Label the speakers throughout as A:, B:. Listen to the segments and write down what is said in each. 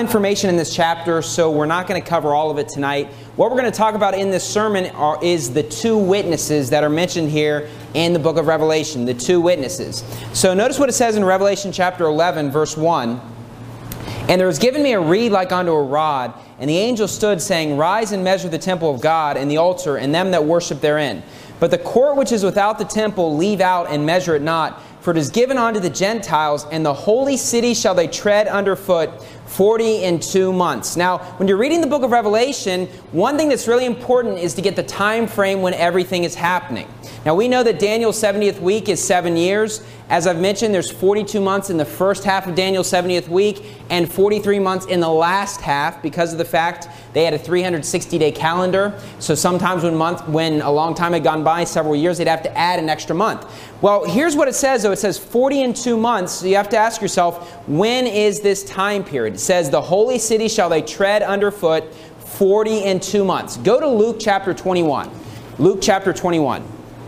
A: information in this chapter, so we're not going to cover all of it tonight. What we're going to talk about in this sermon is the two witnesses that are mentioned here in the book of Revelation, the two witnesses. So notice what it says in Revelation chapter 11, verse 1. And there was given me a reed like unto a rod, and the angel stood, saying, Rise and measure the temple of God, and the altar, and them that worship therein. But the court which is without the temple leave out, and measure it not. For it is given unto the Gentiles, and the holy city shall they tread under foot 42 months. Now, when you're reading the book of Revelation, one thing that's really important is to get the time frame when everything is happening. Now, we know that Daniel's 70th week is 7 years. As I've mentioned, there's 42 months in the first half of Daniel's 70th week and 43 months in the last half because of the fact they had a 360-day calendar. So sometimes when a long time had gone by, several years, they'd have to add an extra month. Well, here's what it says, though. It says 42 months. So you have to ask yourself, when is this time period? It says, the holy city shall they tread underfoot 42 months. Go to Luke chapter 21. Luke chapter 21.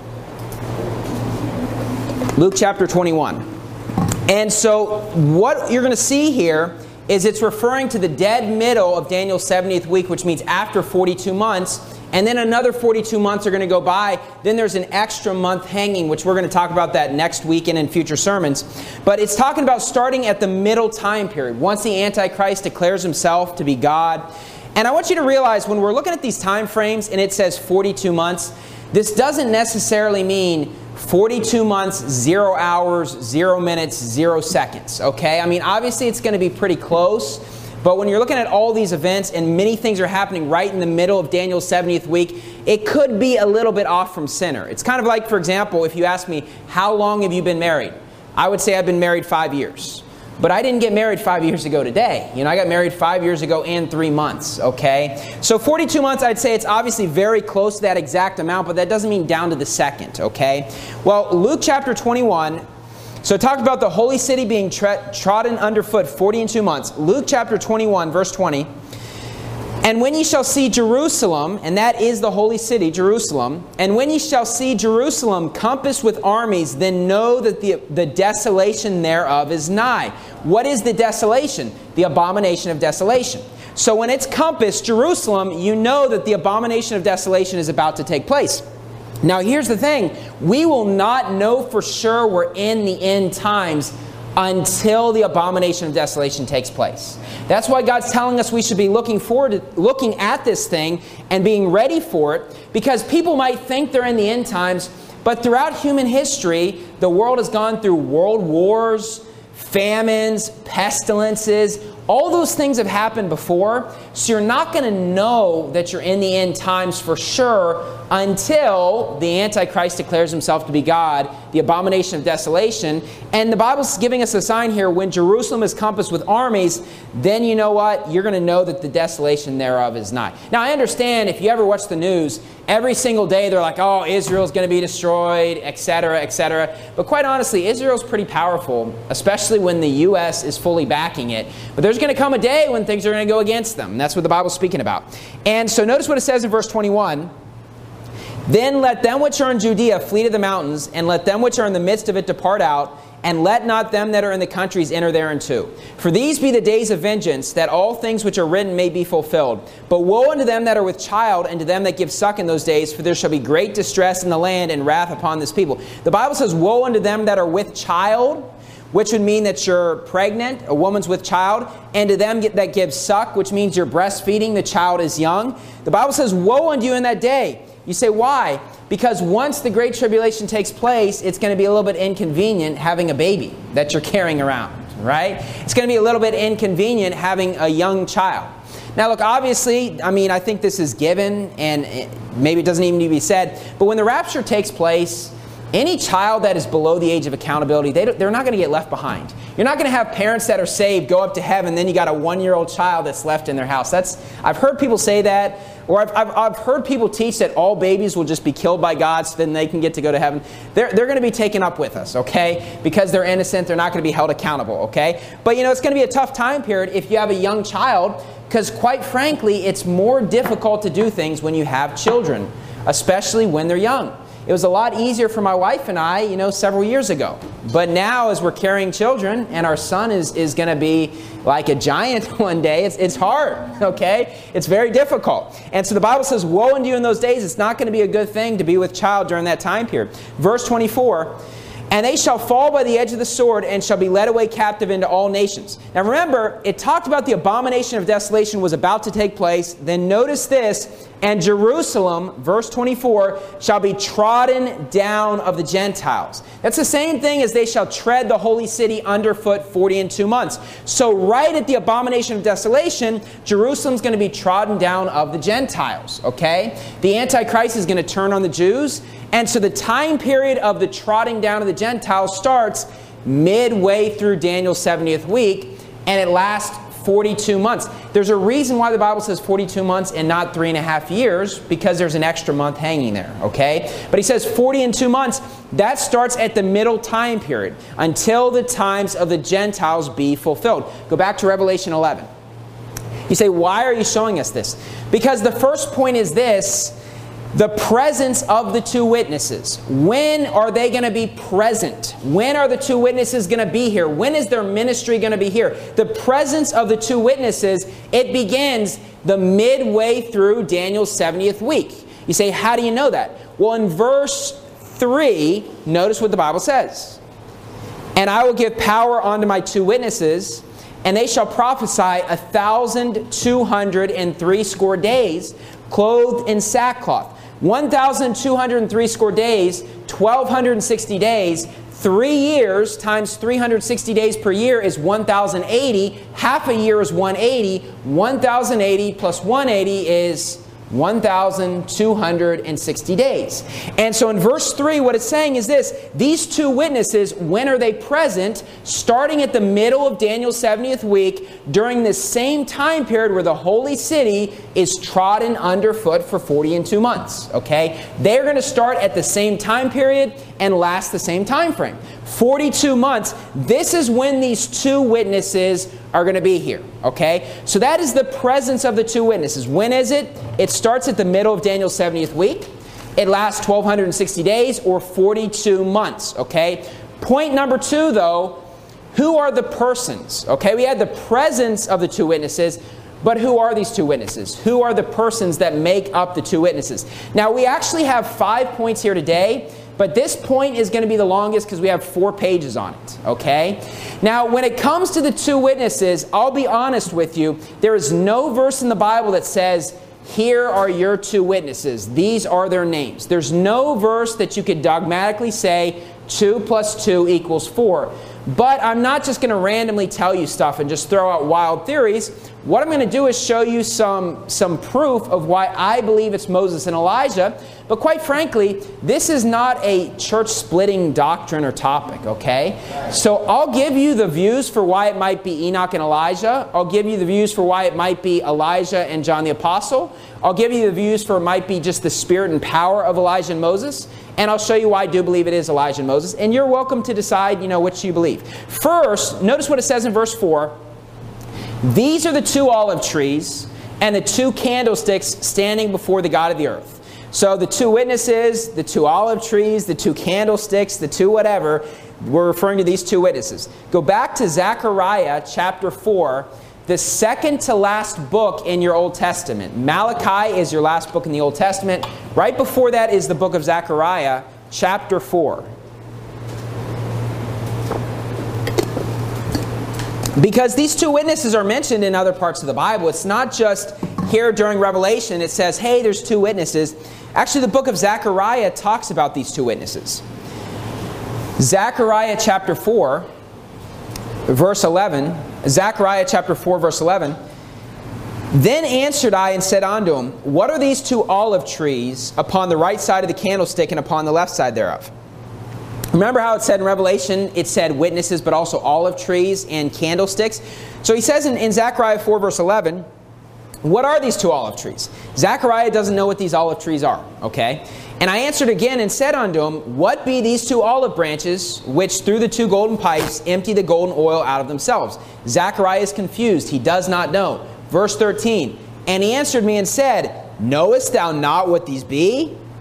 A: Luke chapter 21. And so what you're going to see here is it's referring to the dead middle of Daniel's 70th week, which means after 42 months. And then another 42 months are going to go by. Then there's an extra month hanging, which we're going to talk about that next week and in future sermons. But it's talking about starting at the middle time period, once the Antichrist declares himself to be God. And I want you to realize when we're looking at these time frames and it says 42 months, this doesn't necessarily mean 42 months, 0 hours, 0 minutes, 0 seconds, okay? I mean, obviously it's going to be pretty close, but when you're looking at all these events and many things are happening right in the middle of Daniel's 70th week, it could be a little bit off from center. It's kind of like, for example, if you ask me, how long have you been married? I would say I've been married 5 years. But I didn't get married 5 years ago today. I got married 5 years ago and 3 months, okay? So 42 months, I'd say it's obviously very close to that exact amount, but that doesn't mean down to the second, okay? Well, Luke chapter 21, so it talked about the holy city being trodden underfoot 42 months. Luke chapter 21, verse 20. And when ye shall see Jerusalem, and that is the holy city, Jerusalem, and when ye shall see Jerusalem compassed with armies, then know that the desolation thereof is nigh. What is the desolation? The abomination of desolation. So when it's compassed, Jerusalem, you know that the abomination of desolation is about to take place. Now here's the thing. We will not know for sure we're in the end times until the abomination of desolation takes place. That's why God's telling us we should be looking at this thing and being ready for it, because people might think they're in the end times, but throughout human history, the world has gone through world wars, famines, pestilences. All those things have happened before, so you're not going to know that you're in the end times for sure until the Antichrist declares himself to be God, the abomination of desolation. And the Bible's giving us a sign here, when Jerusalem is compassed with armies, then you know what? You're going to know that the desolation thereof is nigh. Now I understand if you ever watch the news, every single day they're like, oh, Israel's going to be destroyed, etc., etc. But quite honestly, Israel's pretty powerful, especially when the U.S. is fully backing it. But there's going to come a day when things are going to go against them. And that's what the Bible's speaking about. And so notice what it says in verse 21. Then let them which are in Judea flee to the mountains, and let them which are in the midst of it depart out, and let not them that are in the countries enter thereinto. For these be the days of vengeance, that all things which are written may be fulfilled. But woe unto them that are with child, and to them that give suck in those days, for there shall be great distress in the land, and wrath upon this people. The Bible says, woe unto them that are with child, which would mean that you're pregnant, a woman's with child, and to them that give suck, which means you're breastfeeding, the child is young. The Bible says, woe unto you in that day. You say, why? Because once the Great Tribulation takes place, it's going to be a little bit inconvenient having a baby that you're carrying around, right? It's going to be a little bit inconvenient having a young child. Now look, obviously, I think this is given, and maybe it doesn't even need to be said, but when the rapture takes place, any child that is below the age of accountability, they're not going to get left behind. You're not going to have parents that are saved go up to heaven, then you got a 1-year-old child that's left in their house. I've heard people say that, or I've heard people teach that all babies will just be killed by God so then they can get to go to heaven. They're going to be taken up with us, okay? Because they're innocent, they're not going to be held accountable, okay? But it's going to be a tough time period if you have a young child, because quite frankly, it's more difficult to do things when you have children, especially when they're young. It was a lot easier for my wife and I, several years ago. But now, as we're carrying children, and our son is going to be like a giant one day, it's hard, okay? It's very difficult. And so the Bible says, woe unto you in those days. It's not going to be a good thing to be with child during that time period. Verse 24, and they shall fall by the edge of the sword and shall be led away captive into all nations. Now remember, it talked about the abomination of desolation was about to take place. Then notice this, and Jerusalem, verse 24, shall be trodden down of the Gentiles. That's the same thing as they shall tread the holy city underfoot 40 and 2 months. So right at the abomination of desolation, Jerusalem's going to be trodden down of the Gentiles, okay? The Antichrist is going to turn on the Jews. And so the time period of the trotting down of the Gentiles starts midway through Daniel's 70th week, and it lasts 42 months. There's a reason why the Bible says 42 months and not 3.5 years, because there's an extra month hanging there, okay? But he says 40 and 2 months, that starts at the middle time period, until the times of the Gentiles be fulfilled. Go back to Revelation 11. You say, why are you showing us this? Because the first point is this: the presence of the two witnesses. When are they going to be present? When are the two witnesses going to be here? When is their ministry going to be here? The presence of the two witnesses, it begins the midway through Daniel's 70th week. You say, how do you know that? Well, in verse 3, notice what the Bible says. And I will give power unto my two witnesses, and they shall prophesy 1,260 days, clothed in sackcloth. 1,260 days, 1,260 days, 3 years times 360 days per year is 1,080. Half a year is 180. 1,080 plus 180 is 1,260 days. And so in verse 3, what it's saying is this: these two witnesses, when are they present? Starting at the middle of Daniel's 70th week, during this same time period where the holy city is trodden underfoot for 40 and 2 months. Okay? They're going to start at the same time period and last the same time frame. 42 months. This is when these two witnesses are going to be here. Okay? So that is the presence of the two witnesses. When is it? It starts at the middle of Daniel's 70th week. It lasts 1,260 days or 42 months. Okay? Point number 2, though, who are the persons? Okay? We had the presence of the two witnesses, but who are these two witnesses? Who are the persons that make up the two witnesses? Now, we actually have 5 points here today, but this point is going to be the longest because we have 4 pages on it, okay? Now, when it comes to the two witnesses, I'll be honest with you, there is no verse in the Bible that says, here are your two witnesses. These are their names. There's no verse that you could dogmatically say 2 plus 2 equals 4. But I'm not just going to randomly tell you stuff and just throw out wild theories. What I'm going to do is show you some proof of why I believe it's Moses and Elijah. But quite frankly, this is not a church-splitting doctrine or topic, okay? So I'll give you the views for why it might be Enoch and Elijah. I'll give you the views for why it might be Elijah and John the Apostle. I'll give you the views for it might be just the spirit and power of Elijah and Moses. And I'll show you why I do believe it is Elijah and Moses. And you're welcome to decide, which you believe. First, notice what it says in verse 4. These are the 2 olive trees and the 2 candlesticks standing before the God of the earth. So the 2 witnesses, the 2 olive trees, the 2 candlesticks, the 2 whatever, we're referring to these 2 witnesses. Go back to Zechariah chapter 4, the second to last book in your Old Testament. Malachi is your last book in the Old Testament. Right before that is the book of Zechariah, chapter 4. Because these 2 witnesses are mentioned in other parts of the Bible. It's not just here during Revelation. It says, hey, there's 2 witnesses. Actually, the book of Zechariah talks about these 2 witnesses. Zechariah chapter 4, verse 11. Zechariah chapter 4, verse 11. Then answered I and said unto him, what are these 2 olive trees upon the right side of the candlestick and upon the left side thereof? Remember how it said in Revelation, it said witnesses, but also olive trees and candlesticks? So he says in Zechariah 4, verse 11, what are these 2 olive trees? Zechariah doesn't know what these olive trees are, okay? And I answered again and said unto him, what be these 2 olive branches, which through the 2 golden pipes empty the golden oil out of themselves? Zechariah is confused. He does not know. Verse 13, and he answered me and said, knowest thou not what these be?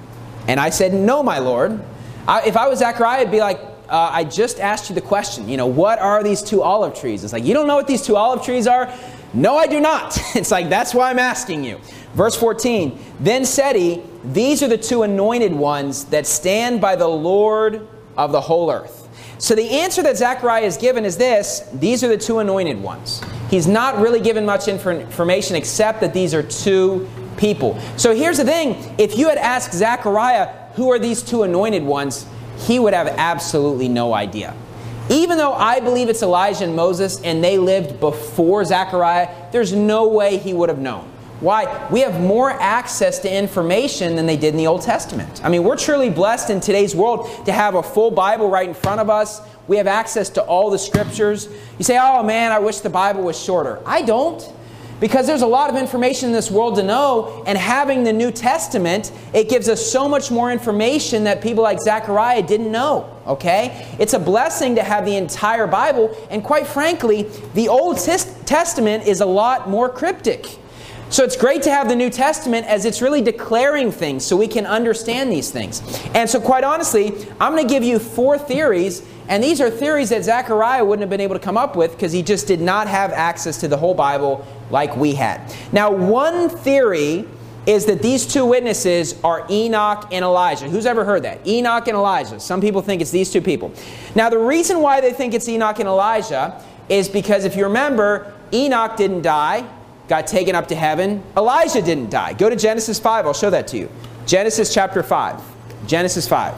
A: And I said, no, my Lord. If I was Zechariah, I'd be like, I just asked you the question, what are these two olive trees? It's like, you don't know what these two olive trees are? No, I do not. It's like, that's why I'm asking you. Verse 14, then said he, these are the two anointed ones that stand by the Lord of the whole earth. So the answer that Zechariah is given is this: these are the two anointed ones. He's not really given much information except that these are two people. So here's the thing. If you had asked Zechariah, who are these two anointed ones, he would have absolutely no idea. Even though I believe it's Elijah and Moses and they lived before Zechariah, there's no way he would have known. Why? We have more access to information than they did in the Old Testament. I mean, we're truly blessed in today's world to have a full Bible right in front of us. We have access to all the scriptures. You say, oh man, I wish the Bible was shorter. I don't. Because there's a lot of information in this world to know, and having the New Testament, it gives us so much more information that people like Zechariah didn't know, okay? It's a blessing to have the entire Bible, and quite frankly, the Old Testament is a lot more cryptic. So it's great to have the New Testament as it's really declaring things so we can understand these things. And so quite honestly, I'm going to give you 4 theories, and these are theories that Zechariah wouldn't have been able to come up with because he just did not have access to the whole Bible like we had. Now, one theory is that these two witnesses are Enoch and Elijah. Who's ever heard that? Enoch and Elijah. Some people think it's these two people. Now, the reason why they think it's Enoch and Elijah is because if you remember, Enoch didn't die, got taken up to heaven. Elijah didn't die. Go to Genesis 5. I'll show that to you. Genesis chapter 5. Genesis 5.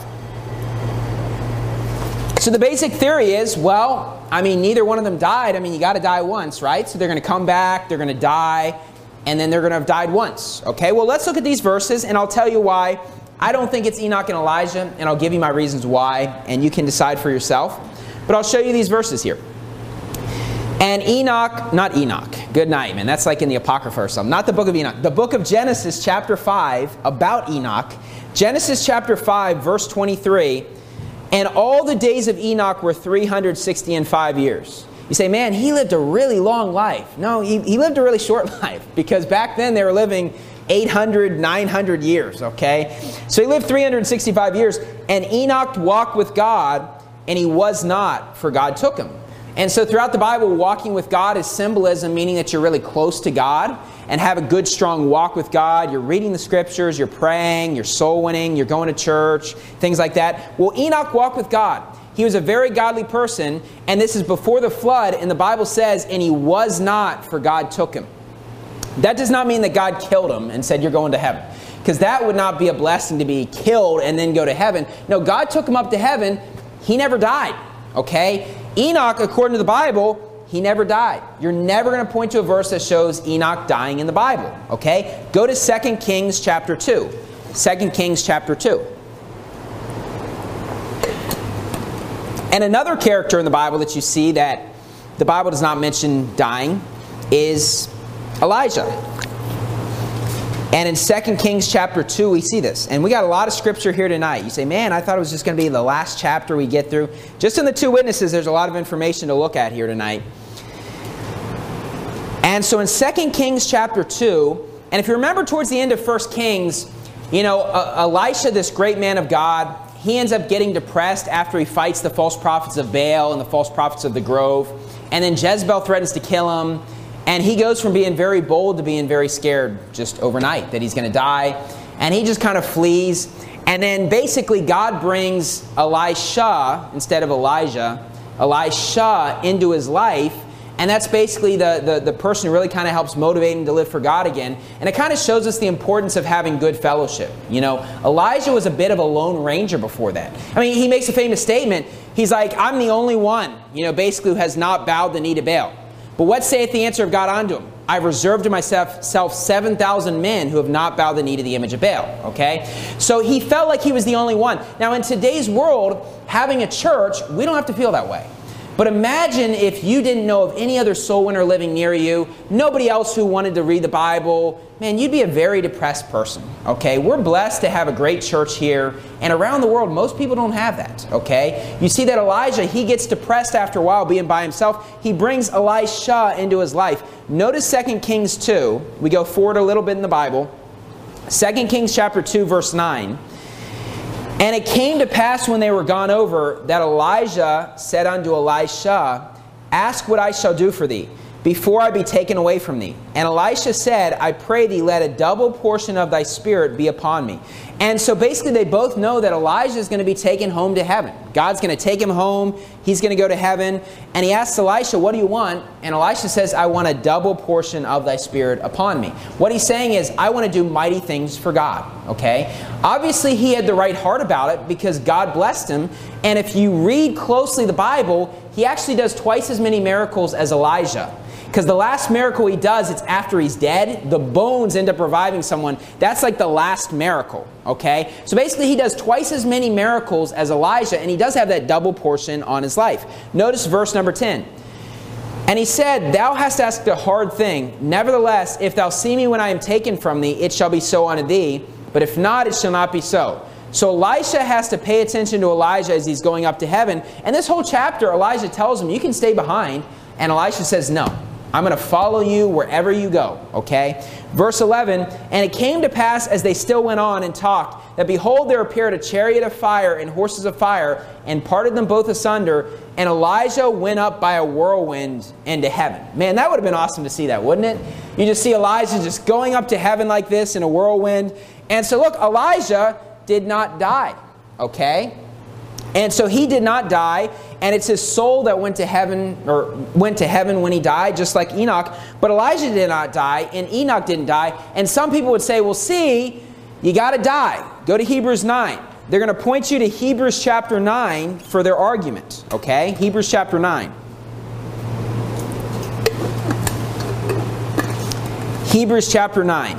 A: So the basic theory is, well, I mean, neither one of them died. I mean, you got to die once, right? So they're going to come back, they're going to die, and then they're going to have died once. Okay, well, let's look at these verses, and I'll tell you why I don't think it's Enoch and Elijah, and I'll give you my reasons why, and you can decide for yourself. But I'll show you these verses here. And Enoch, not Enoch, good night, man. That's like in the Apocrypha or something. Not the book of Enoch. The book of Genesis chapter 5 about Enoch. Genesis chapter 5 verse 23. And all the days of Enoch were 365 years. You say, man, he lived a really long life. No, he lived a really short life. Because back then they were living 800, 900 years, okay? So he lived 365 years. And Enoch walked with God, and he was not, for God took him. And so throughout the Bible, walking with God is symbolism, meaning that you're really close to God and have a good, strong walk with God. You're reading the scriptures, you're praying, you're soul winning, you're going to church, things like that. Well, Enoch walked with God. He was a very godly person, and this is before the flood, and the Bible says, and he was not, for God took him. That does not mean that God killed him and said, you're going to heaven. Because that would not be a blessing to be killed and then go to heaven. No, God took him up to heaven. He never died, okay? Enoch, according to the Bible, he never died. You're never going to point to a verse that shows Enoch dying in the Bible. Okay? Go to 2 Kings chapter 2. 2 Kings chapter 2. And another character in the Bible that you see that the Bible does not mention dying is Elijah. And in 2 Kings chapter 2, we see this. And we got a lot of scripture here tonight. You say, man, I thought it was just going to be the last chapter we get through. Just in the two witnesses, there's a lot of information to look at here tonight. And so in 2 Kings chapter 2, and if you remember towards the end of 1 Kings, Elisha, this great man of God, he ends up getting depressed after he fights the false prophets of Baal and the false prophets of the Grove. And then Jezebel threatens to kill him. And he goes from being very bold to being very scared just overnight that he's going to die. And he just kind of flees. And then basically God brings Elisha, instead of Elijah, Elisha into his life. And that's basically the person who really kind of helps motivate him to live for God again. And it kind of shows us the importance of having good fellowship. You know, Elijah was a bit of a lone ranger before that. I mean, he makes a famous statement. He's like, I'm the only one, basically who has not bowed the knee to Baal. But what saith the answer of God unto him? I've reserved to myself 7,000 men who have not bowed the knee to the image of Baal. Okay? So he felt like he was the only one. Now in today's world, having a church, we don't have to feel that way. But imagine if you didn't know of any other soul winner living near you, nobody else who wanted to read the Bible. Man, you'd be a very depressed person, okay? We're blessed to have a great church here, and around the world, most people don't have that, okay? You see that Elijah, he gets depressed after a while being by himself. He brings Elisha into his life. Notice 2 Kings 2. We go forward a little bit in the Bible. 2 Kings chapter 2, verse 9. And it came to pass when they were gone over, that Elijah said unto Elisha, Ask what I shall do for thee, before I be taken away from thee. And Elisha said, I pray thee, let a double portion of thy spirit be upon me. And so basically they both know that Elijah is going to be taken home to heaven. God's going to take him home. He's going to go to heaven. And he asks Elisha, what do you want? And Elisha says, I want a double portion of thy spirit upon me. What he's saying is, I want to do mighty things for God. Okay? Obviously he had the right heart about it because God blessed him. And if you read closely the Bible, he actually does twice as many miracles as Elijah. Because the last miracle he does, it's after he's dead. The bones end up reviving someone. That's like the last miracle, okay? So basically he does twice as many miracles as Elijah, and he does have that double portion on his life. Notice verse number 10. And he said, Thou hast asked a hard thing. Nevertheless, if thou see me when I am taken from thee, it shall be so unto thee. But if not, it shall not be so. So Elisha has to pay attention to Elijah as he's going up to heaven. And this whole chapter, Elijah tells him, you can stay behind. And Elisha says, no. I'm going to follow you wherever you go, okay? Verse 11, And it came to pass as they still went on and talked, that behold, there appeared a chariot of fire and horses of fire, and parted them both asunder, and Elijah went up by a whirlwind into heaven. Man, that would have been awesome to see that, wouldn't it? You just see Elijah just going up to heaven like this in a whirlwind. And so look, Elijah did not die, okay? And so he did not die, and it's his soul that went to heaven when he died, just like Enoch. But Elijah did not die, and Enoch didn't die. And some people would say, well, see, you got to die. Go to Hebrews 9. They're going to point you to Hebrews chapter 9 for their argument, okay? Hebrews chapter 9. Hebrews chapter 9.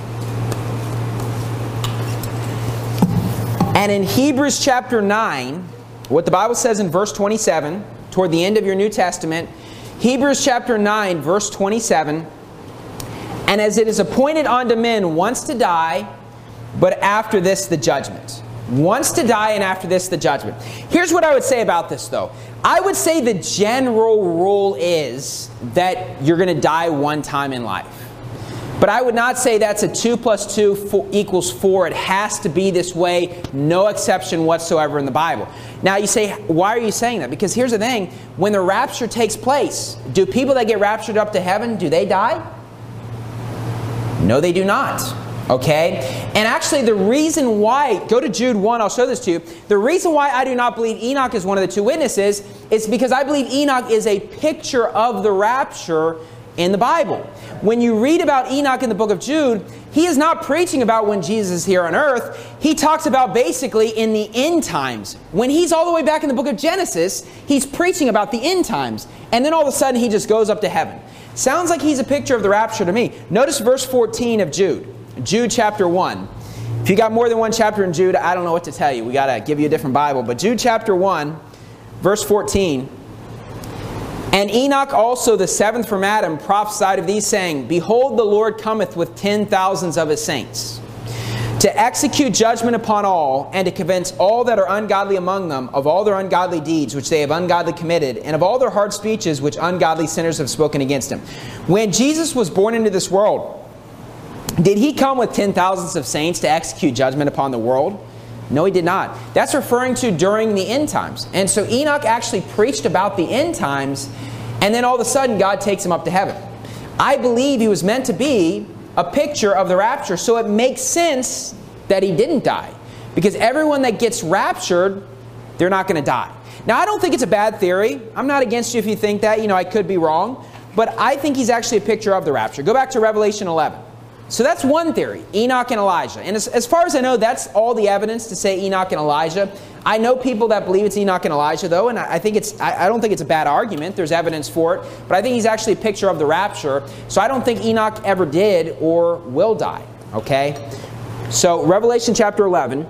A: And in Hebrews chapter 9, what the Bible says in verse 27, toward the end of your New Testament, Hebrews chapter 9, verse 27, And as it is appointed unto men once to die, but after this the judgment. Once to die, and after this the judgment. Here's what I would say about this, though. I would say the general rule is that you're going to die one time in life. But I would not say that's a 2 plus 2 equals 4. It has to be this way. No exception whatsoever in the Bible. Now you say, why are you saying that? Because here's the thing. When the rapture takes place, do people that get raptured up to heaven, do they die? No, they do not. Okay? And actually the reason why, go to Jude 1, I'll show this to you. The reason why I do not believe Enoch is one of the two witnesses is because I believe Enoch is a picture of the rapture in the Bible. When you read about Enoch in the book of Jude, he is not preaching about when Jesus is here on earth. He talks about basically in the end times. When he's all the way back in the book of Genesis, he's preaching about the end times. And then all of a sudden he just goes up to heaven. Sounds like he's a picture of the rapture to me. Notice verse 14 of Jude. Jude chapter 1. If you got more than one chapter in Jude, I don't know what to tell you. We got to give you a different Bible. But Jude chapter 1, verse 14. And Enoch also, the seventh from Adam, prophesied of these, saying, Behold, the Lord cometh with 10,000s of his saints, to execute judgment upon all, and to convince all that are ungodly among them of all their ungodly deeds which they have ungodly committed, and of all their hard speeches which ungodly sinners have spoken against him. When Jesus was born into this world, did he come with 10,000s of saints to execute judgment upon the world? No, he did not. That's referring to during the end times. And so Enoch actually preached about the end times, and then all of a sudden God takes him up to heaven. I believe he was meant to be a picture of the rapture, so it makes sense that he didn't die. Because everyone that gets raptured, they're not going to die. Now, I don't think it's a bad theory. I'm not against you if you think that. I could be wrong. But I think he's actually a picture of the rapture. Go back to Revelation 11. So that's one theory, Enoch and Elijah. And as far as I know, that's all the evidence to say Enoch and Elijah. I know people that believe it's Enoch and Elijah, though, and I don't think it's a bad argument. There's evidence for it. But I think he's actually a picture of the rapture. So I don't think Enoch ever did or will die. Okay? So Revelation chapter 11.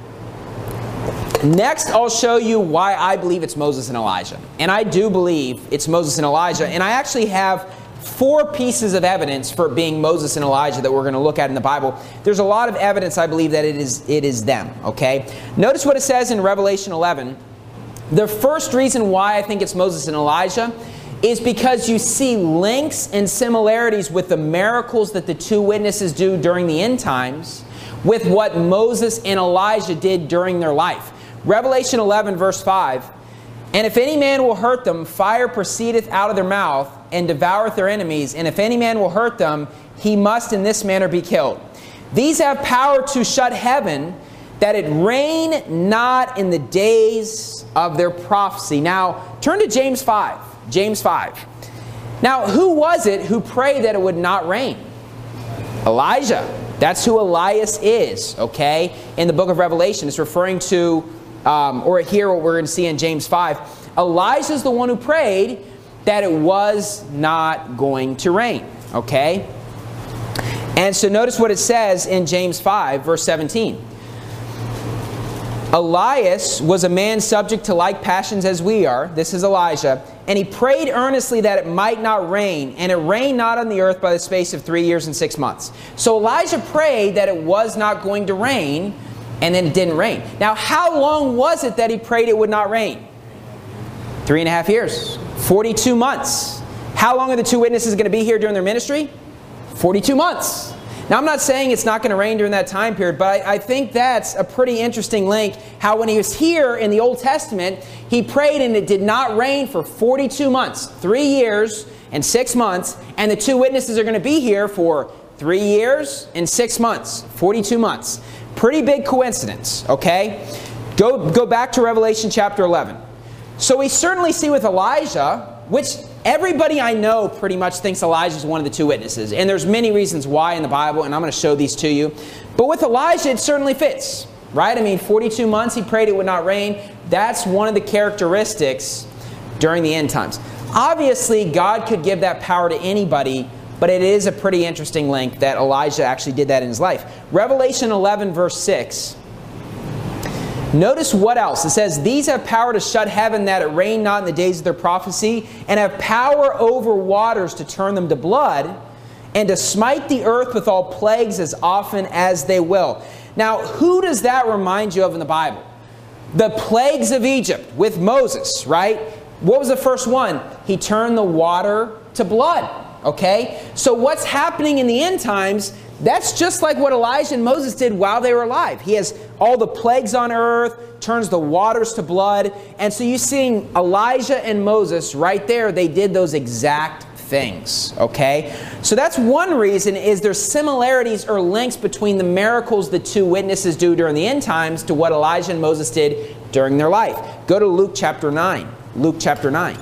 A: Next, I'll show you why I believe it's Moses and Elijah. And I do believe it's Moses and Elijah. And I actually have 4 pieces of evidence for it being Moses and Elijah that we're going to look at in the Bible. There's a lot of evidence, I believe, that it is them. Okay? Notice what it says in Revelation 11. The first reason why I think it's Moses and Elijah is because you see links and similarities with the miracles that the two witnesses do during the end times with what Moses and Elijah did during their life. Revelation 11, verse 5, "And if any man will hurt them, fire proceedeth out of their mouth, and devoureth their enemies. And if any man will hurt them, he must in this manner be killed. These have power to shut heaven, that it rain not in the days of their prophecy." Now, turn to James 5. James 5. Now, who was it who prayed that it would not rain? Elijah. That's who Elias is, okay? In the book of Revelation, it's referring to, or here what we're going to see in James 5. Elijah's the one who prayed that it was not going to rain, okay? And so notice what it says in James 5, verse 17. "Elias was a man subject to like passions as we are," this is Elijah, "and he prayed earnestly that it might not rain, and it rained not on the earth by the space of 3 years and 6 months." So Elijah prayed that it was not going to rain, and then it didn't rain. Now, how long was it that he prayed it would not rain? 3.5 years. 42 months. How long are the two witnesses going to be here during their ministry? 42 months. Now, I'm not saying it's not going to rain during that time period, but I think that's a pretty interesting link, how when he was here in the Old Testament, he prayed and it did not rain for 42 months, 3 years and 6 months, and the two witnesses are going to be here for 3 years and 6 months, 42 months. Pretty big coincidence, okay? Go back to Revelation chapter 11. So we certainly see with Elijah, which everybody I know pretty much thinks Elijah is one of the two witnesses. And there's many reasons why in the Bible, and I'm going to show these to you. But with Elijah, it certainly fits, right? I mean, 42 months he prayed it would not rain. That's one of the characteristics during the end times. Obviously, God could give that power to anybody, but it is a pretty interesting link that Elijah actually did that in his life. Revelation 11, verse 6. Notice what else. It says, "These have power to shut heaven, that it rain not in the days of their prophecy, and have power over waters to turn them to blood, and to smite the earth with all plagues as often as they will." Now, who does that remind you of in the Bible? The plagues of Egypt with Moses, right? What was the first one? He turned the water to blood, okay? So what's happening in the end times, that's just like what Elijah and Moses did while they were alive. He has all the plagues on earth, turns the waters to blood. And so you're seeing Elijah and Moses right there. They did those exact things, okay? So that's one reason, is there's similarities or links between the miracles the two witnesses do during the end times to what Elijah and Moses did during their life. Go to Luke chapter 9. Luke chapter 9.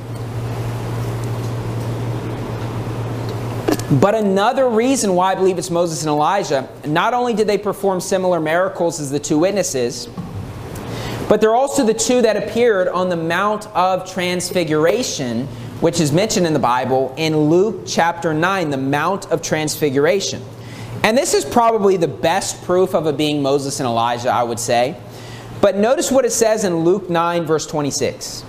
A: But another reason why I believe it's Moses and Elijah, not only did they perform similar miracles as the two witnesses, but they're also the two that appeared on the Mount of Transfiguration, which is mentioned in the Bible in Luke chapter 9, the Mount of Transfiguration. And this is probably the best proof of it being Moses and Elijah, I would say. But notice what it says in Luke 9, verse 26.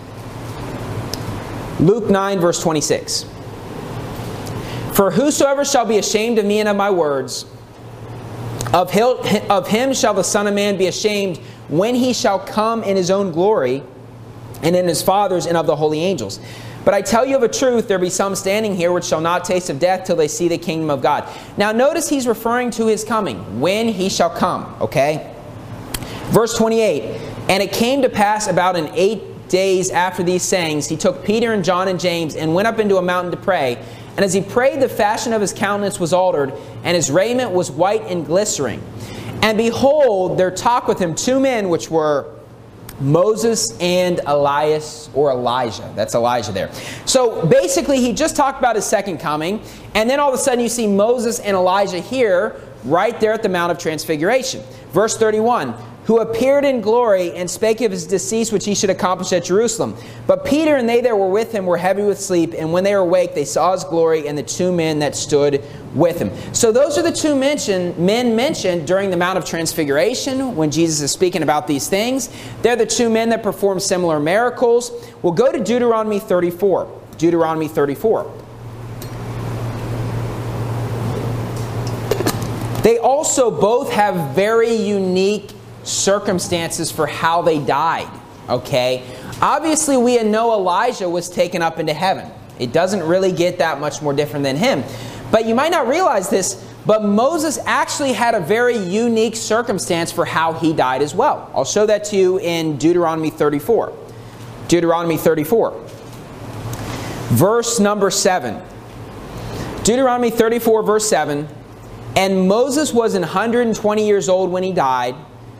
A: Luke 9, verse 26. "For whosoever shall be ashamed of me and of my words, of him shall the Son of Man be ashamed when he shall come in his own glory, and in his Father's, and of the holy angels. But I tell you of a truth, there be some standing here which shall not taste of death till they see the kingdom of God." Now notice he's referring to his coming, when he shall come, okay? Verse 28, "And it came to pass about in 8 days after these sayings, he took Peter and John and James, and went up into a mountain to pray. And as he prayed, the fashion of his countenance was altered, and his raiment was white and glistering. And behold, there talked with him 2 men, which were Moses and Elias, or Elijah." That's Elijah there. So basically, he just talked about his second coming, and then all of a sudden you see Moses and Elijah here, right there at the Mount of Transfiguration. Verse 31, "Who appeared in glory, and spake of his decease which he should accomplish at Jerusalem. But Peter and they that were with him were heavy with sleep, and when they were awake they saw his glory and the 2 men that stood with him." So those are the 2 men mentioned during the Mount of Transfiguration when Jesus is speaking about these things. They're the 2 men that perform similar miracles. We'll go to Deuteronomy 34. Deuteronomy 34. They also both have very unique circumstances for how they died, okay? Obviously, we know Elijah was taken up into heaven. It doesn't really get that much more different than him. But you might not realize this, but Moses actually had a very unique circumstance for how he died as well. I'll show that to you in Deuteronomy 34. Deuteronomy 34. Verse number 7. Deuteronomy 34, verse 7. And Moses was 120 years old when he died.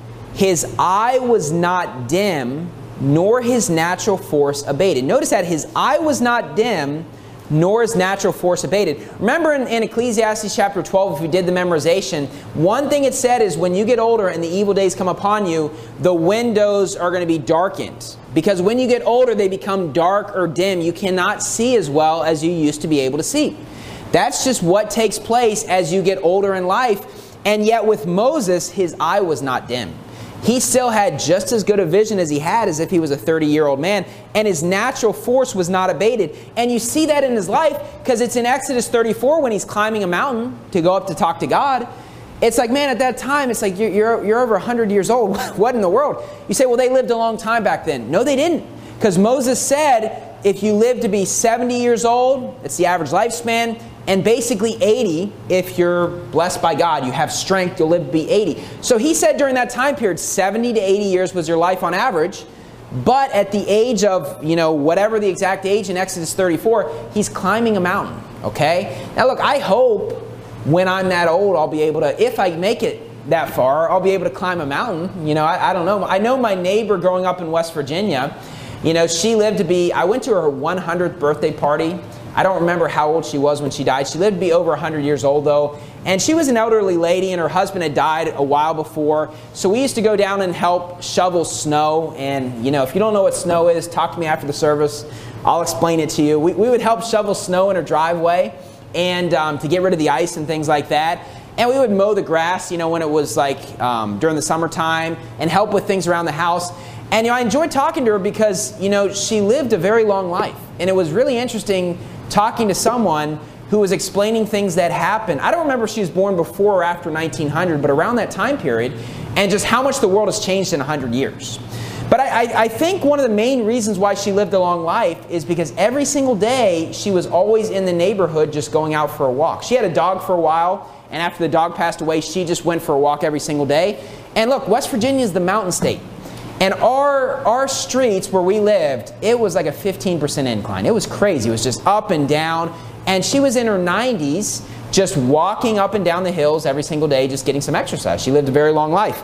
A: His eye was not dim, nor his natural force abated. Notice that his eye was not dim, nor his natural force abated. Remember in Ecclesiastes chapter 12, if you did the memorization, one thing it said is when you get older and the evil days come upon you, the windows are going to be darkened. Because when you get older, they become dark or dim. You cannot see as well as you used to be able to see. That's just what takes place as you get older in life. And yet with Moses, his eye was not dim. He still had just as good a vision as he had as if he was a 30-year-old man. And his natural force was not abated. And you see that in his life because it's in Exodus 34 when he's climbing a mountain to go up to talk to God. It's like, man, at that time, it's like you're over 100 years old. What in the world? You say, well, they lived a long time back then. No, they didn't. Because Moses said, if you live to be 70 years old, it's the average lifespan, and basically 80, if you're blessed by God, you have strength, you'll live to be 80. So he said during that time period, 70 to 80 years was your life on average. But at the age of, whatever the exact age in Exodus 34, he's climbing a mountain, okay? Now look, I hope when I'm that old, I'll be able to, if I make it that far, I'll be able to climb a mountain. I don't know. I know my neighbor growing up in West Virginia, she lived to be, I went to her 100th birthday party. I don't remember how old she was when she died. She lived to be over 100 years old, though. And she was an elderly lady, and her husband had died a while before. So we used to go down and help shovel snow. And, if you don't know what snow is, talk to me after the service. I'll explain it to you. We would help shovel snow in her driveway and to get rid of the ice and things like that. And we would mow the grass, when it was like during the summertime, and help with things around the house. And I enjoyed talking to her because, she lived a very long life. And it was really interesting talking to someone who was explaining things that happened. I don't remember if she was born before or after 1900, but around that time period, and just how much the world has changed in 100 years. But I think one of the main reasons why she lived a long life is because every single day she was always in the neighborhood just going out for a walk. She had a dog for a while, and after the dog passed away, she just went for a walk every single day. And look, West Virginia is the mountain state. And our streets where we lived, it was like a 15% incline. It was crazy. It was just up and down. And she was in her 90s just walking up and down the hills every single day, just getting some exercise. She lived a very long life.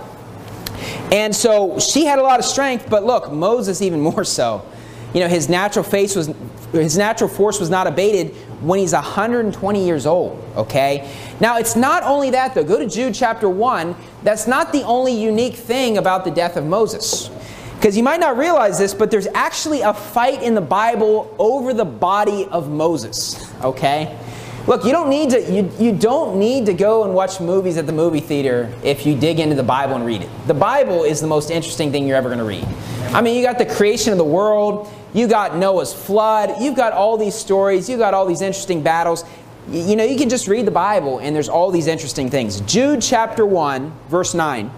A: And so she had a lot of strength, but look, Moses even more so. His natural force was not abated when he's 120 years old, okay? Now, it's not only that, though. Go to Jude chapter 1. That's not the only unique thing about the death of Moses. Because you might not realize this, but there's actually a fight in the Bible over the body of Moses, okay? Look, you don't need to go and watch movies at the movie theater if you dig into the Bible and read it. The Bible is the most interesting thing you're ever going to read. I mean, you got the creation of the world, you got Noah's flood, you've got all these stories, you got all these interesting battles. You can just read the Bible and there's all these interesting things. Jude chapter 1, verse 9.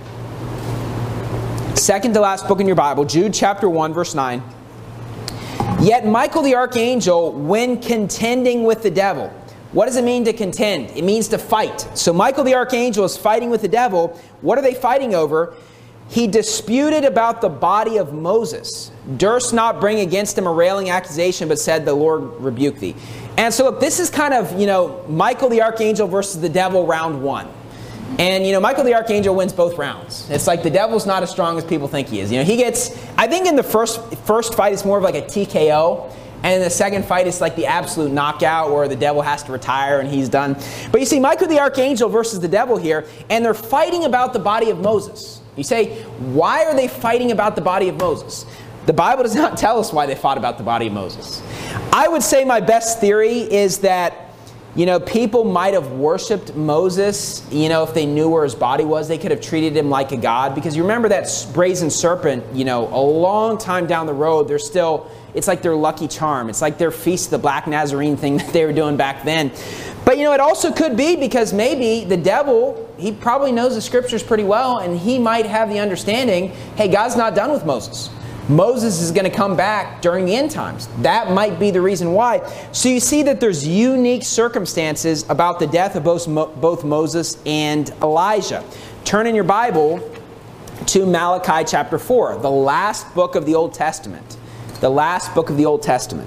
A: Second to last book in your Bible, Jude chapter 1, verse 9. Yet Michael the archangel, when contending with the devil. What does it mean to contend? It means to fight. So Michael the archangel is fighting with the devil. What are they fighting over? He disputed about the body of Moses, durst not bring against him a railing accusation, but said, the Lord rebuke thee. And so look, this is kind of, Michael the archangel versus the devil round one. And, Michael the archangel wins both rounds. It's like the devil's not as strong as people think he is. He gets, I think in the first fight it's more of like a TKO. And in the second fight it's like the absolute knockout where the devil has to retire and he's done. But you see, Michael the archangel versus the devil here, and they're fighting about the body of Moses. You say, why are they fighting about the body of Moses? The Bible does not tell us why they fought about the body of Moses. I would say my best theory is that, people might have worshipped Moses, if they knew where his body was. They could have treated him like a god. Because you remember that brazen serpent, a long time down the road, it's like their lucky charm. It's like their Feast of the Black Nazarene thing that they were doing back then. But it also could be because maybe the devil, he probably knows the scriptures pretty well, and he might have the understanding, hey, God's not done with Moses. Moses is going to come back during the end times. That might be the reason why. So you see that there's unique circumstances about the death of both Moses and Elijah. Turn in your Bible to Malachi chapter 4, the last book of the Old Testament. The last book of the Old Testament.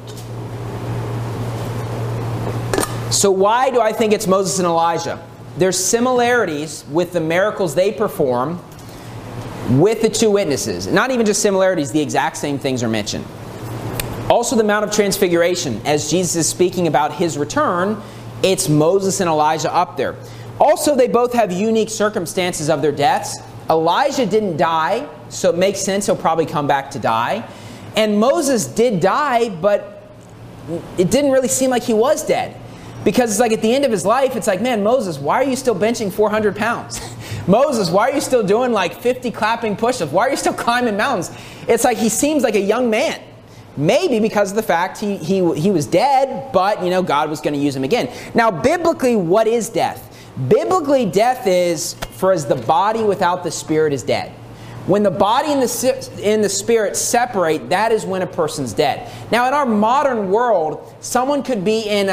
A: So why do I think it's Moses and Elijah? There's similarities with the miracles they perform with the two witnesses. Not even just similarities, the exact same things are mentioned. Also the Mount of Transfiguration, as Jesus is speaking about his return, it's Moses and Elijah up there. Also, they both have unique circumstances of their deaths. Elijah didn't die, so it makes sense he'll probably come back to die. And Moses did die, but it didn't really seem like he was dead. Because it's like at the end of his life, it's like, man, Moses, why are you still benching 400 pounds? Moses, why are you still doing like 50 clapping push-ups? Why are you still climbing mountains? It's like he seems like a young man. Maybe because of the fact he was dead, but God was going to use him again. Now, biblically, what is death? Biblically, death is for as the body without the spirit is dead. When the body and the spirit separate, that is when a person's dead. Now, in our modern world, someone could be in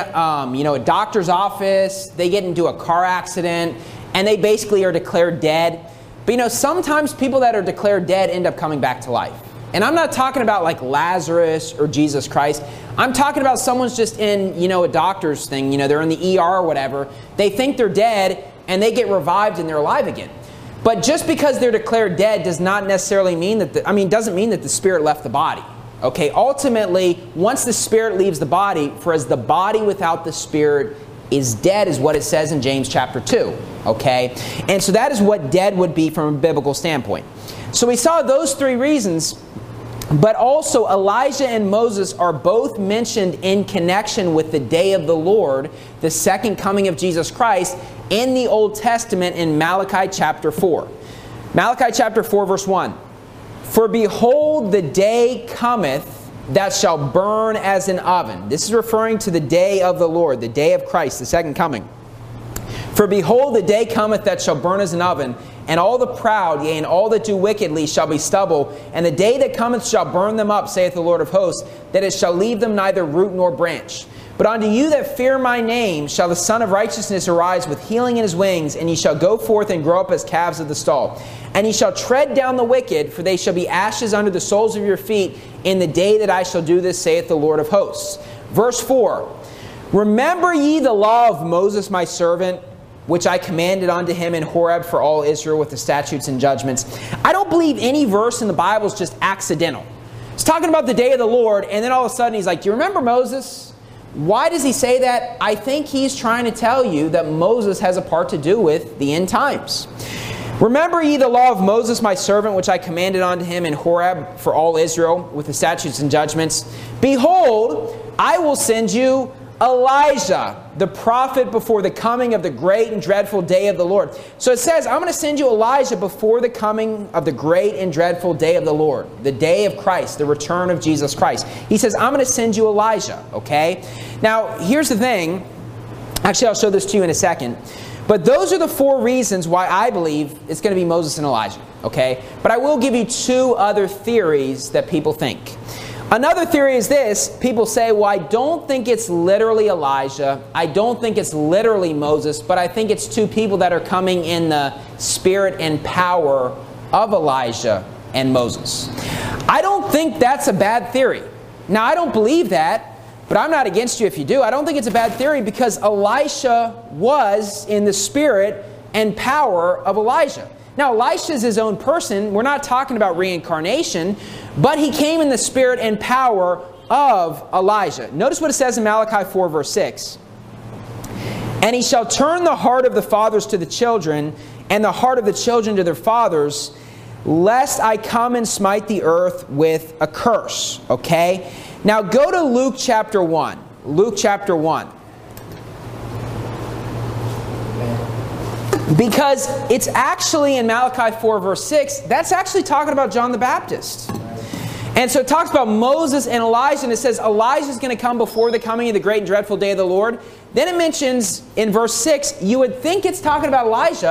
A: a doctor's office, they get into a car accident, and they basically are declared dead. But sometimes people that are declared dead end up coming back to life. And I'm not talking about like Lazarus or Jesus Christ. I'm talking about someone's just in, a doctor's thing. They're in the ER or whatever. They think they're dead, and they get revived and they're alive again. But just because they're declared dead does not necessarily mean that doesn't mean that the spirit left the body. Okay, ultimately, once the spirit leaves the body, for as the body without the spirit is dead, is what it says in James chapter 2. Okay, and so that is what dead would be from a biblical standpoint. So we saw those three reasons, but also Elijah and Moses are both mentioned in connection with the day of the Lord, the second coming of Jesus Christ, in the Old Testament in Malachi chapter 4. Malachi chapter 4 verse 1. For behold, the day cometh that shall burn as an oven. This is referring to the day of the Lord, the day of Christ, the second coming. For behold, the day cometh that shall burn as an oven, and all the proud, yea, and all that do wickedly shall be stubble. And the day that cometh shall burn them up, saith the Lord of hosts, that it shall leave them neither root nor branch. But unto you that fear my name shall the Son of Righteousness arise with healing in his wings, and ye shall go forth and grow up as calves of the stall. And ye shall tread down the wicked, for they shall be ashes under the soles of your feet in the day that I shall do this, saith the Lord of hosts. Verse 4. Remember ye the law of Moses my servant, which I commanded unto him in Horeb for all Israel with the statutes and judgments. I don't believe any verse in the Bible is just accidental. It's talking about the day of the Lord, and then all of a sudden he's like, do you remember Moses? Why does he say that? I think he's trying to tell you that Moses has a part to do with the end times. Remember ye the law of Moses my servant, which I commanded unto him in Horeb for all Israel with the statutes and judgments. Behold, I will send you Elijah, the prophet, before the coming of the great and dreadful day of the Lord. So it says, I'm going to send you Elijah before the coming of the great and dreadful day of the Lord, the day of Christ, the return of Jesus Christ. He says, I'm going to send you Elijah, okay? Now, here's the thing. Actually, I'll show this to you in a second. But those are the four reasons why I believe it's going to be Moses and Elijah, okay? But I will give you two other theories that people think. Another theory is this. People say, well, I don't think it's literally Elijah. I don't think it's literally Moses, but I think it's two people that are coming in the spirit and power of Elijah and Moses. I don't think that's a bad theory. Now, I don't believe that, but I'm not against you if you do. I don't think it's a bad theory because Elisha was in the spirit and power of Elijah. Now, Elisha is his own person. We're not talking about reincarnation, but he came in the spirit and power of Elijah. Notice what it says in Malachi 4, verse 6. And he shall turn the heart of the fathers to the children, and the heart of the children to their fathers, lest I come and smite the earth with a curse. Okay? Now go to Luke chapter 1. Luke chapter 1. Because it's actually in Malachi 4 verse 6, that's actually talking about John the Baptist. And so it talks about Moses and Elijah, and it says Elijah is going to come before the coming of the great and dreadful day of the Lord. Then it mentions in verse 6, you would think it's talking about Elijah,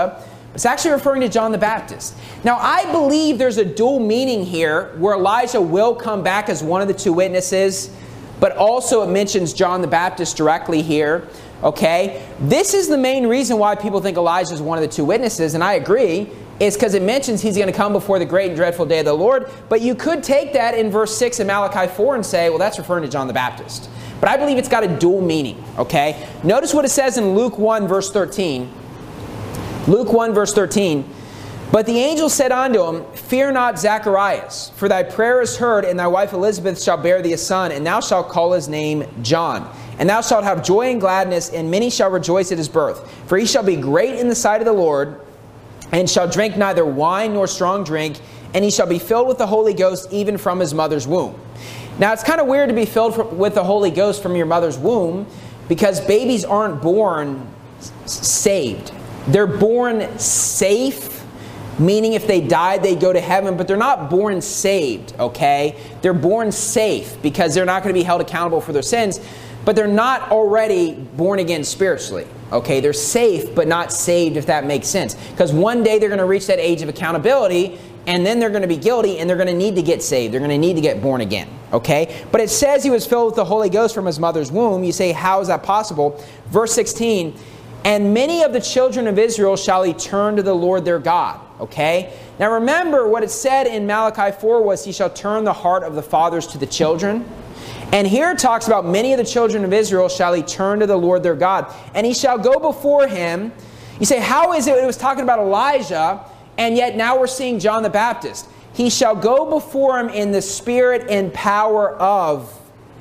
A: It's actually referring to John the Baptist. Now, I believe there's a dual meaning here where Elijah will come back as one of the two witnesses, but also it mentions John the Baptist directly here. Okay? This is the main reason why people think Elijah is one of the two witnesses, and I agree, is because it mentions he's going to come before the great and dreadful day of the Lord. But you could take that in verse 6 in Malachi 4 and say, well, that's referring to John the Baptist. But I believe it's got a dual meaning. Okay? Notice what it says in Luke 1, verse 13. Luke 1, verse 13. But the angel said unto him, Fear not, Zacharias, for thy prayer is heard, and thy wife Elizabeth shall bear thee a son, and thou shalt call his name John. And thou shalt have joy and gladness, and many shall rejoice at his birth. For he shall be great in the sight of the Lord, and shall drink neither wine nor strong drink, and he shall be filled with the Holy Ghost even from his mother's womb. Now, it's kind of weird to be filled with the Holy Ghost from your mother's womb, because babies aren't born saved. They're born safe, meaning if they died, they'd go to heaven, but they're not born saved, okay? They're born safe because they're not going to be held accountable for their sins, but they're not already born again spiritually, okay? They're safe, but not saved, if that makes sense. Because one day they're going to reach that age of accountability, and then they're going to be guilty, and they're going to need to get saved. They're going to need to get born again, okay? But it says he was filled with the Holy Ghost from his mother's womb. You say, how is that possible? Verse 16, and many of the children of Israel shall he turn to the Lord their God. Okay? Now remember what it said in Malachi 4 was he shall turn the heart of the fathers to the children. And here it talks about many of the children of Israel shall he turn to the Lord their God. And he shall go before him. You say, how is it was talking about Elijah, and yet now we're seeing John the Baptist? He shall go before him in the spirit and power of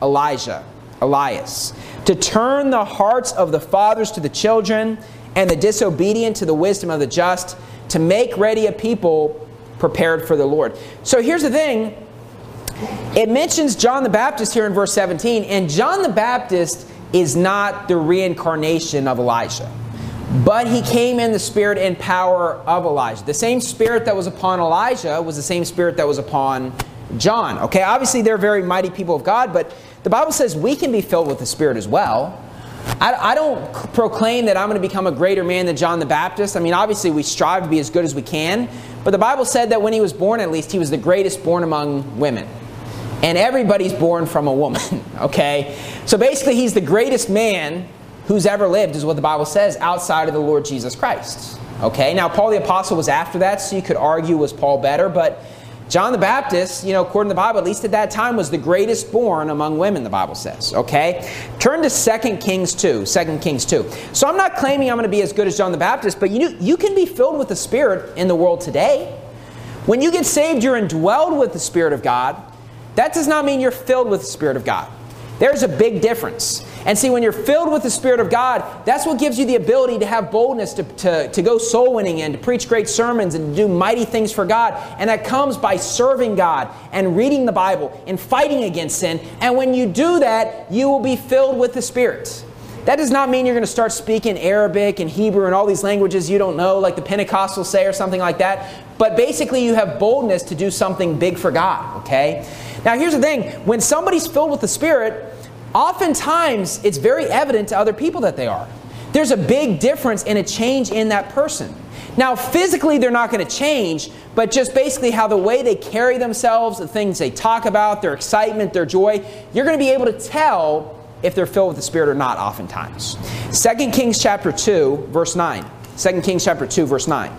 A: Elias, to turn the hearts of the fathers to the children, and the disobedient to the wisdom of the just, to make ready a people prepared for the Lord. So here's the thing. It mentions John the Baptist here in verse 17, and John the Baptist is not the reincarnation of Elijah, but he came in the spirit and power of Elijah. The same spirit that was upon Elijah was the same spirit that was upon John. Okay, obviously they're very mighty people of God, but the Bible says we can be filled with the Spirit as well. I don't proclaim that I'm going to become a greater man than John the Baptist. I mean, obviously we strive to be as good as we can. But the Bible said that when he was born, at least, he was the greatest born among women. And everybody's born from a woman, okay? So basically, he's the greatest man who's ever lived, is what the Bible says, outside of the Lord Jesus Christ. Okay? Now, Paul the Apostle was after that, so you could argue, was Paul better? But John the Baptist, according to the Bible, at least at that time, was the greatest born among women, the Bible says. Okay? Turn to 2 Kings 2. 2 Kings 2. So I'm not claiming I'm going to be as good as John the Baptist, but you can be filled with the Spirit in the world today. When you get saved, you're indwelled with the Spirit of God. That does not mean you're filled with the Spirit of God. There's a big difference. And see, when you're filled with the Spirit of God, that's what gives you the ability to have boldness to go soul winning and to preach great sermons and to do mighty things for God. And that comes by serving God and reading the Bible and fighting against sin. And when you do that, you will be filled with the Spirit. That does not mean you're going to start speaking Arabic and Hebrew and all these languages you don't know, like the Pentecostals say or something like that. But basically, you have boldness to do something big for God, okay? Now, here's the thing. When somebody's filled with the Spirit, oftentimes it's very evident to other people that they are. There's a big difference in a change in that person. Now, physically, they're not going to change, but just basically how the way they carry themselves, the things they talk about, their excitement, their joy, you're going to be able to tell if they're filled with the Spirit or not oftentimes. 2 Kings chapter 2, verse 9. 2 Kings chapter 2, verse 9.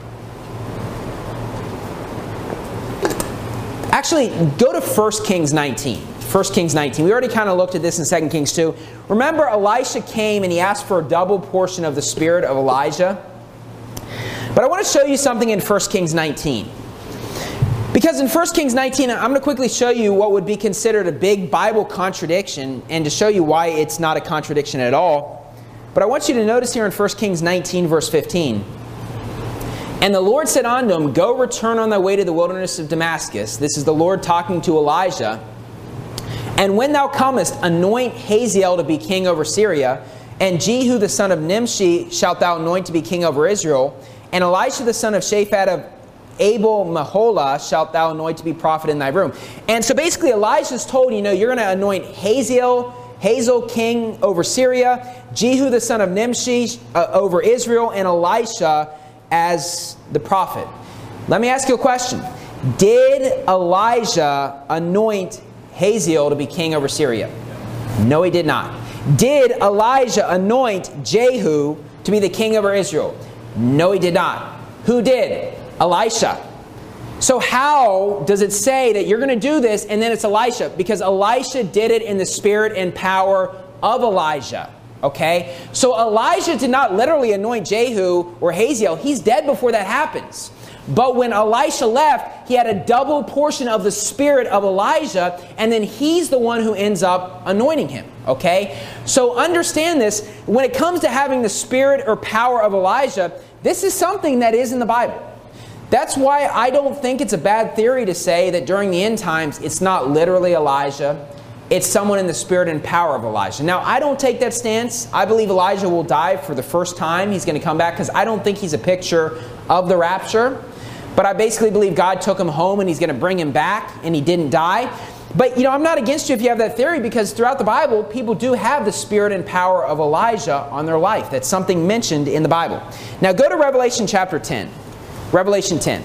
A: Actually, go to 1 Kings 19. 1 Kings 19. We already kind of looked at this in 2 Kings 2. Remember, Elisha came and he asked for a double portion of the spirit of Elijah. But I want to show you something in 1 Kings 19. Because in 1 Kings 19, I'm going to quickly show you what would be considered a big Bible contradiction and to show you why it's not a contradiction at all. But I want you to notice here in 1 Kings 19, verse 15. And the Lord said unto him, Go return on thy way to the wilderness of Damascus. This is the Lord talking to Elijah. And when thou comest, anoint Hazael to be king over Syria, and Jehu the son of Nimshi shalt thou anoint to be king over Israel, and Elisha the son of Shaphat of Abel-Meholah shalt thou anoint to be prophet in thy room. And so basically Elijah's told, you're going to anoint Hazael king over Syria, Jehu the son of Nimshi over Israel, and Elisha as the prophet. Let me ask you a question. Did Elijah anoint Hazael to be king over Syria? No, he did not. Did Elijah anoint Jehu to be the king over Israel? No, he did not. Who did? Elisha. So how does it say that you're going to do this and then it's Elisha? Because Elisha did it in the spirit and power of Elijah. Okay? So Elijah did not literally anoint Jehu or Hazael. He's dead before that happens. But when Elisha left, he had a double portion of the spirit of Elijah, and then he's the one who ends up anointing him. Okay? So understand this. When it comes to having the spirit or power of Elijah, this is something that is in the Bible. That's why I don't think it's a bad theory to say that during the end times, it's not literally Elijah. It's someone in the spirit and power of Elijah. Now, I don't take that stance. I believe Elijah will die for the first time. He's going to come back because I don't think he's a picture of the rapture. But I basically believe God took him home and he's going to bring him back and he didn't die. But, I'm not against you if you have that theory, because throughout the Bible, people do have the spirit and power of Elijah on their life. That's something mentioned in the Bible. Now, go to Revelation chapter 10. Revelation 10.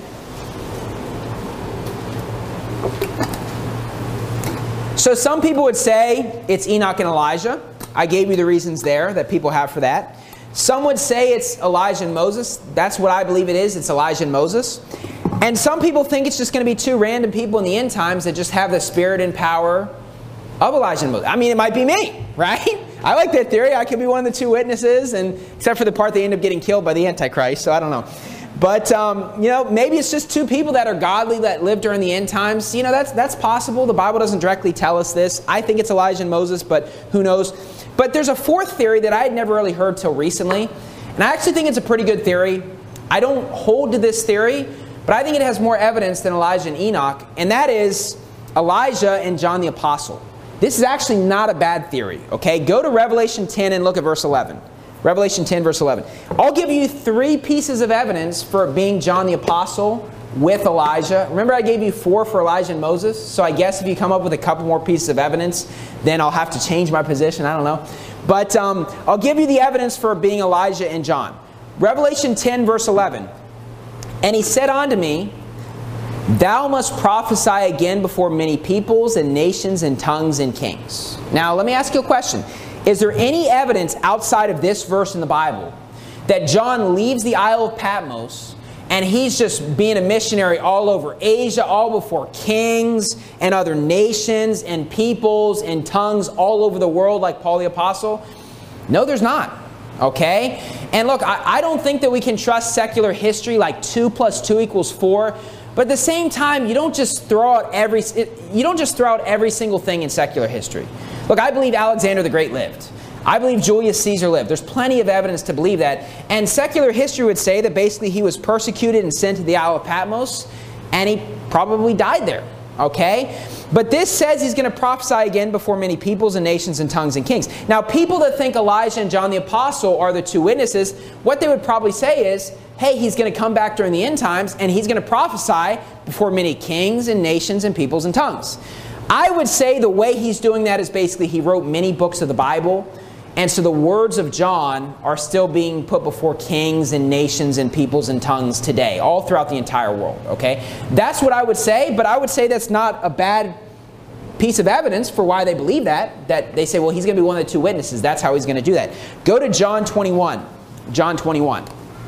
A: So some people would say it's Enoch and Elijah. I gave you the reasons there that people have for that. Some would say it's Elijah and Moses. That's what I believe it is. It's Elijah and Moses. And some people think it's just going to be two random people in the end times that just have the spirit and power of Elijah and Moses. I mean, it might be me, right? I like that theory. I could be one of the two witnesses, and except for the part they end up getting killed by the Antichrist, so I don't know. But, maybe it's just two people that are godly that live during the end times. That's possible. The Bible doesn't directly tell us this. I think it's Elijah and Moses, but who knows? But there's a fourth theory that I had never really heard till recently. And I actually think it's a pretty good theory. I don't hold to this theory, but I think it has more evidence than Elijah and Enoch. And that is Elijah and John the Apostle. This is actually not a bad theory, okay? Go to Revelation 10 and look at verse 11. Revelation 10, verse 11. I'll give you 3 pieces of evidence for it being John the Apostle with Elijah. Remember I gave you 4 for Elijah and Moses? So I guess if you come up with a couple more pieces of evidence, then I'll have to change my position. I don't know. But I'll give you the evidence for it being Elijah and John. Revelation 10, verse 11. And he said unto me, Thou must prophesy again before many peoples and nations and tongues and kings. Now let me ask you a question. Is there any evidence outside of this verse in the Bible that John leaves the Isle of Patmos and he's just being a missionary all over Asia, all before kings and other nations and peoples and tongues all over the world like Paul the Apostle? No, there's not. Okay? And look, I don't think that we can trust secular history like 2 + 2 = 4. But at the same time, you don't just throw out every single thing in secular history. Look, I believe Alexander the Great lived. I believe Julius Caesar lived. There's plenty of evidence to believe that. And secular history would say that basically he was persecuted and sent to the Isle of Patmos, and he probably died there. Okay? But this says he's going to prophesy again before many peoples and nations and tongues and kings. Now, people that think Elijah and John the Apostle are the 2 witnesses, what they would probably say is, hey, he's going to come back during the end times and he's going to prophesy before many kings and nations and peoples and tongues. I would say the way he's doing that is basically he wrote many books of the Bible, and so the words of John are still being put before kings and nations and peoples and tongues today, all throughout the entire world, okay? That's what I would say, but I would say that's not a bad piece of evidence for why they believe that they say, well, he's going to be one of the 2 witnesses. That's how he's going to do that. Go to John 21. John 21.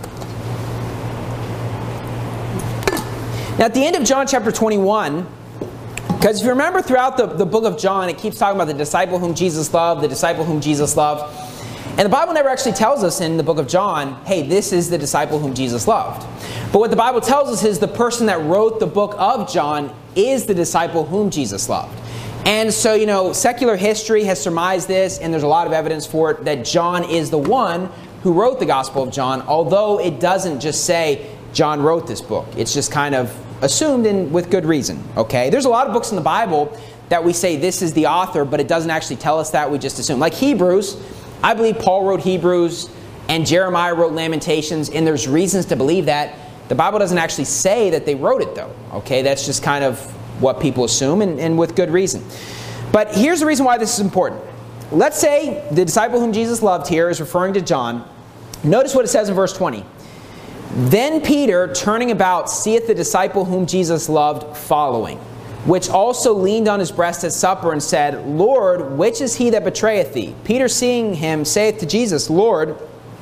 A: Now, at the end of John chapter 21, because if you remember throughout the book of John, it keeps talking about the disciple whom Jesus loved, the disciple whom Jesus loved. And the Bible never actually tells us in the book of John, hey, this is the disciple whom Jesus loved. But what the Bible tells us is the person that wrote the book of John is the disciple whom Jesus loved. And so, secular history has surmised this, and there's a lot of evidence for it, that John is the one who wrote the Gospel of John, although it doesn't just say John wrote this book. It's just kind of assumed and with good reason, okay? There's a lot of books in the Bible that we say this is the author, but it doesn't actually tell us that. We just assume. Like Hebrews, I believe Paul wrote Hebrews and Jeremiah wrote Lamentations, and there's reasons to believe that. The Bible doesn't actually say that they wrote it, though, okay? That's just kind of what people assume, and with good reason. But here's the reason why this is important. Let's say the disciple whom Jesus loved here is referring to John. Notice what it says in verse 20. Then Peter, turning about, seeth the disciple whom Jesus loved following, which also leaned on his breast at supper, and said, Lord, which is he that betrayeth thee? Peter, seeing him, saith to Jesus, Lord,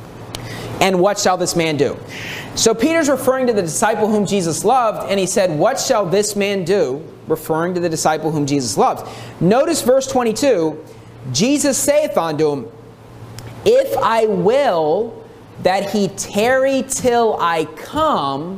A: and what shall this man do? So Peter's referring to the disciple whom Jesus loved, and he said, what shall this man do? Referring to the disciple whom Jesus loved. Notice verse 22, Jesus saith unto him, if I will that he tarry till I come,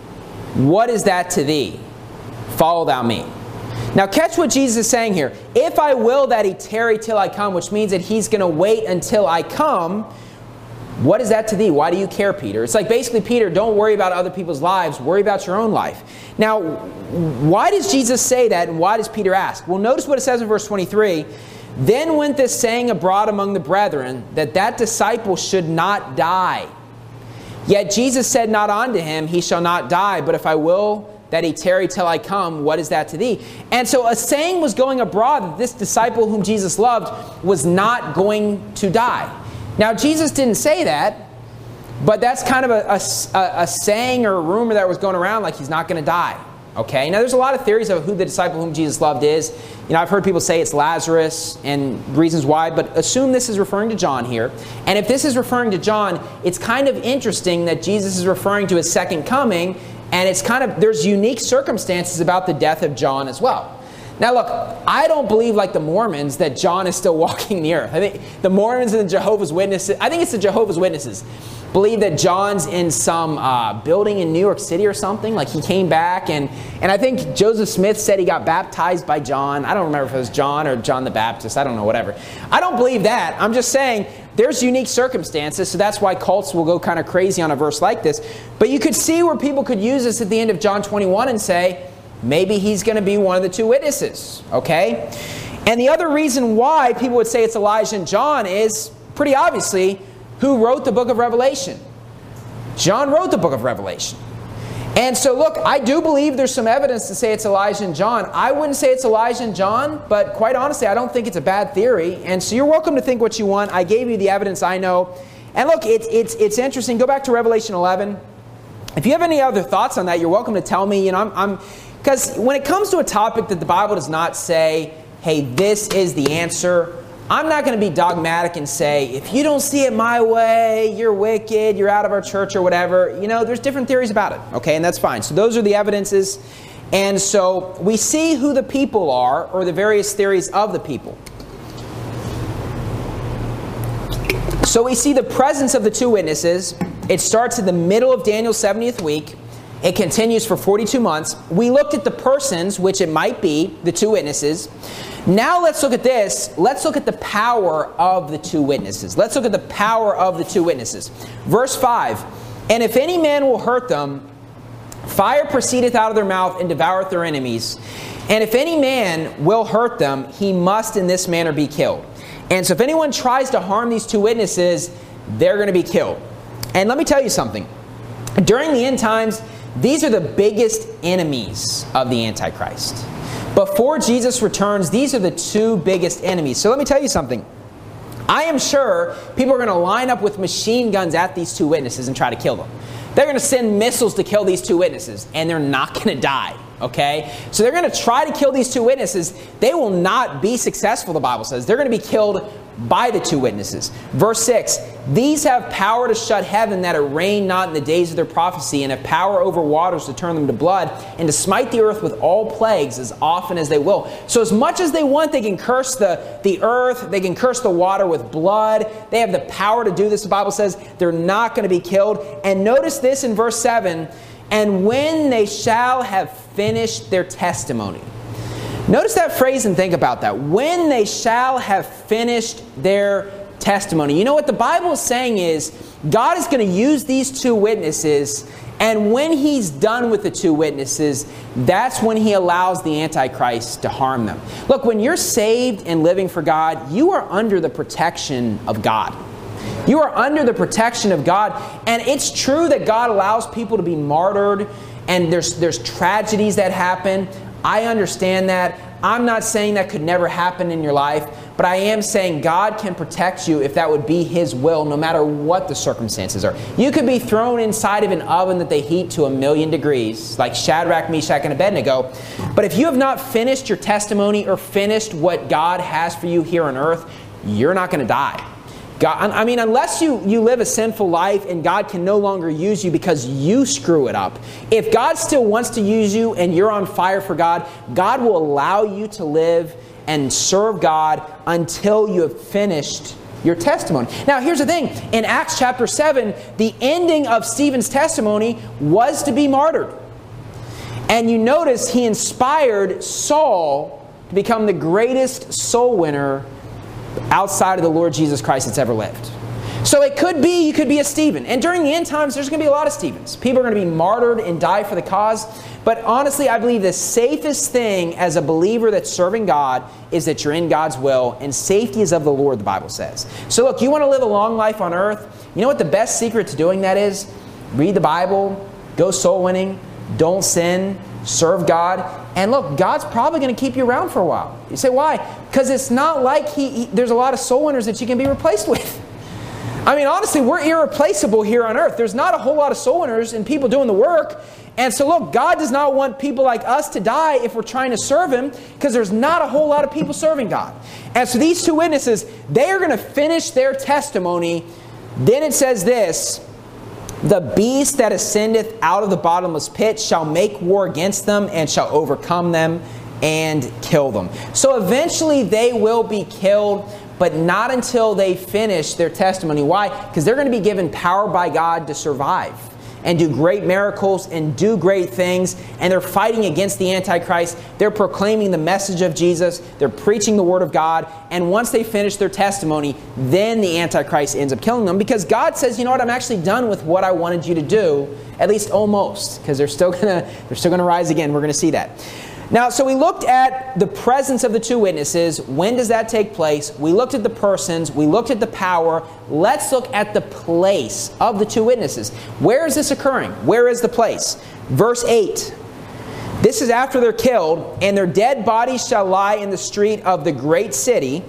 A: what is that to thee? Follow thou me. Now catch what Jesus is saying here. If I will that he tarry till I come, which means that he's going to wait until I come, what is that to thee? Why do you care, Peter? It's like basically, Peter, don't worry about other people's lives. Worry about your own life. Now, why does Jesus say that, and why does Peter ask? Well, notice what it says in verse 23. Then went this saying abroad among the brethren, that disciple should not die. Yet Jesus said not unto him, he shall not die, but if I will that he tarry till I come, what is that to thee? And so a saying was going abroad that this disciple whom Jesus loved was not going to die. Now, Jesus didn't say that, but that's kind of a saying or a rumor that was going around, like he's not going to die. Okay? Now, there's a lot of theories of who the disciple whom Jesus loved is. You know, I've heard people say it's Lazarus and reasons why, but assume this is referring to John here. And if this is referring to John, it's kind of interesting that Jesus is referring to his second coming, and it's kind of, there's unique circumstances about the death of John as well. Now look, I don't believe like the Mormons that John is still walking the earth. I think the Mormons and the Jehovah's Witnesses, I think it's the Jehovah's Witnesses, believe that John's in some building in New York City or something. Like he came back, and I think Joseph Smith said he got baptized by John. I don't remember if it was John or John the Baptist. I don't know, whatever. I don't believe that. I'm just saying there's unique circumstances, so that's why cults will go kind of crazy on a verse like this. But you could see where people could use this at the end of John 21 and say, maybe he's going to be one of the two witnesses, okay? And the other reason why people would say it's Elijah and John is, pretty obviously, who wrote the book of Revelation? John wrote the book of Revelation. And so look, I do believe there's some evidence to say it's Elijah and John. I wouldn't say it's Elijah and John, but quite honestly, I don't think it's a bad theory. And so you're welcome to think what you want. I gave you the evidence I know. And look, it's interesting. Go back to Revelation 11. If you have any other thoughts on that, you're welcome to tell me. You know, because when it comes to a topic that the Bible does not say, hey, this is the answer, I'm not going to be dogmatic and say, if you don't see it my way, you're wicked, you're out of our church or whatever. You know, there's different theories about it, okay, and that's fine. So those are the evidences. And so we see who the people are, or the various theories of the people. So we see the presence of the two witnesses. It starts in the middle of Daniel's 70th week. It continues for 42 months. We looked at the persons, which it might be, the two witnesses. Now let's look at this. Let's look at the power of the two witnesses. Let's look at the power of the two witnesses. Verse 5, and if any man will hurt them, fire proceedeth out of their mouth and devoureth their enemies. And if any man will hurt them, he must in this manner be killed. And so if anyone tries to harm these two witnesses, they're going to be killed. And let me tell you something. During the end times, these are the biggest enemies of the Antichrist. Before Jesus returns, these are the two biggest enemies. So let me tell you something. I am sure people are going to line up with machine guns at these two witnesses and try to kill them. They're going to send missiles to kill these two witnesses, and they're not going to die. Okay? So they're going to try to kill these two witnesses. They will not be successful, the Bible says. They're going to be killed by the two witnesses. Verse 6, these have power to shut heaven that it rain not in the days of their prophecy, and have power over waters to turn them to blood, and to smite the earth with all plagues as often as they will. So as much as they want, they can curse the earth, they can curse the water with blood. They have the power to do this, the Bible says. They're not going to be killed. And notice this in verse 7, and when they shall have finished their testimony. Notice that phrase and think about that. When they shall have finished their testimony. You know what the Bible is saying is, God is going to use these two witnesses, and when He's done with the two witnesses, that's when He allows the Antichrist to harm them. Look, when you're saved and living for God, you are under the protection of God. You are under the protection of God. And it's true that God allows people to be martyred, and there's tragedies that happen. I understand that. I'm not saying that could never happen in your life. but I am saying God can protect you if that would be His will, no matter what the circumstances are. You could be thrown inside of an oven that they heat to 1,000,000 degrees, like Shadrach, Meshach, and Abednego. But if you have not finished your testimony or finished what God has for you here on earth, you're not going to die. God, I mean, unless you live a sinful life and God can no longer use you because you screw it up. If God still wants to use you and you're on fire for God, God will allow you to live and serve God until you have finished your testimony. Now, here's the thing. In Acts chapter 7, the ending of Stephen's testimony was to be martyred. And you notice he inspired Saul to become the greatest soul winner outside of the Lord Jesus Christ that's ever lived. So it could be, you could be a Stephen. And during the end times, there's going to be a lot of Stephens. People are going to be martyred and die for the cause. But honestly, I believe the safest thing as a believer that's serving God is that you're in God's will. And safety is of the Lord, the Bible says. So look, you want to live a long life on earth? You know what the best secret to doing that is? Read the Bible, go soul winning, don't sin, serve God. And look, God's probably going to keep you around for a while. You say, why? Because it's not like there's a lot of soul winners that you can be replaced with. I mean, honestly, we're irreplaceable here on earth. There's not a whole lot of soul winners and people doing the work. And so look, God does not want people like us to die if we're trying to serve Him, because there's not a whole lot of people serving God. And so these two witnesses, they are going to finish their testimony. Then it says this: the beast that ascendeth out of the bottomless pit shall make war against them and shall overcome them and kill them. So eventually they will be killed, but not until they finish their testimony. Why? Because they're going to be given power by God to survive and do great miracles and do great things. And they're fighting against the Antichrist. They're proclaiming the message of Jesus. They're preaching the Word of God. And once they finish their testimony, then the Antichrist ends up killing them, because God says, you know what, I'm actually done with what I wanted you to do, at least almost, because they're still gonna rise again. We're going to see that. Now, so we looked at the presence of the two witnesses. When does that take place? We looked at the persons. We looked at the power. Let's look at the place of the two witnesses. Where is this occurring? Where is the place? Verse 8. This is after they're killed, and their dead bodies shall lie in the street of the great city.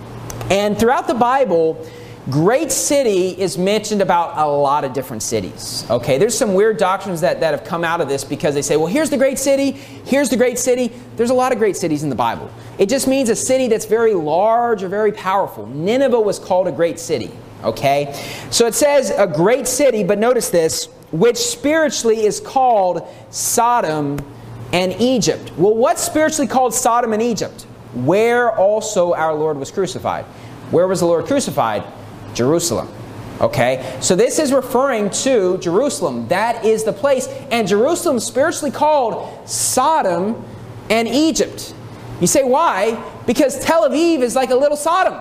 A: And throughout the Bible, great city is mentioned about a lot of different cities. Okay, there's some weird doctrines that have come out of this, because they say, well, here's the great city, here's the great city. There's a lot of great cities in the Bible. It just means a city that's very large or very powerful. Nineveh was called a great city. Okay, so it says a great city, but notice this, which spiritually is called Sodom and Egypt. Well, what's spiritually called Sodom and Egypt? Where also our Lord was crucified. Where was the Lord crucified? Jerusalem. Okay, so this is referring to Jerusalem. That is the place. And Jerusalem is spiritually called Sodom and Egypt. You say, why? Because Tel Aviv is like a little Sodom.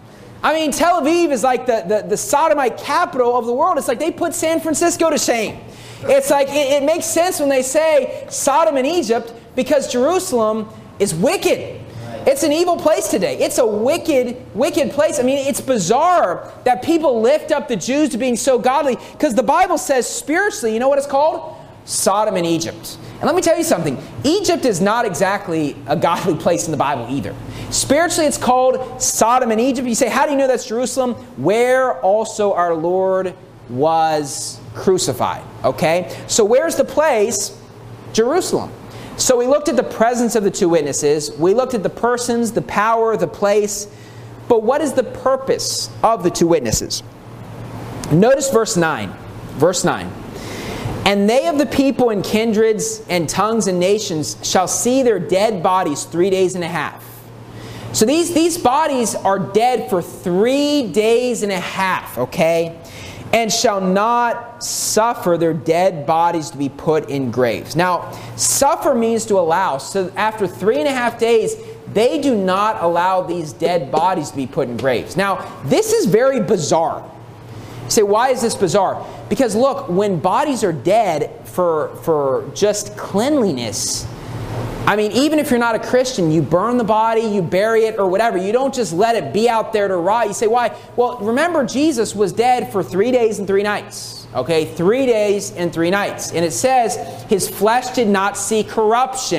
A: I mean, Tel Aviv is like the Sodomite capital of the world. It's like they put San Francisco to shame. It's like it makes sense when they say Sodom and Egypt, because Jerusalem is wicked. It's an evil place today. It's a wicked, wicked place. I mean, it's bizarre that people lift up the Jews to being so godly, because the Bible says spiritually, you know what it's called? Sodom and Egypt. And let me tell you something. Egypt is not exactly a godly place in the Bible either. Spiritually, it's called Sodom and Egypt. You say, how do you know that's Jerusalem? Where also our Lord was crucified. Okay? So where's the place? Jerusalem. So we looked at the presence of the two witnesses. We looked at the persons, the power, the place. But what is the purpose of the two witnesses? Notice verse 9. Verse 9. And they of the people and kindreds and tongues and nations shall see their dead bodies 3 days and a half. So these bodies are dead for 3 days and a half, okay? And shall not suffer their dead bodies to be put in graves. Now, suffer means to allow. So after 3.5 days, they do not allow these dead bodies to be put in graves. Now, this is very bizarre. You say, why is this bizarre? Because look, when bodies are dead for just cleanliness, I mean, even if you're not a Christian, you burn the body, you bury it, or whatever. You don't just let it be out there to rot. You say, why? Well, remember, Jesus was dead for 3 days and 3 nights. Okay, 3 days and 3 nights. And it says, his flesh did not see corruption.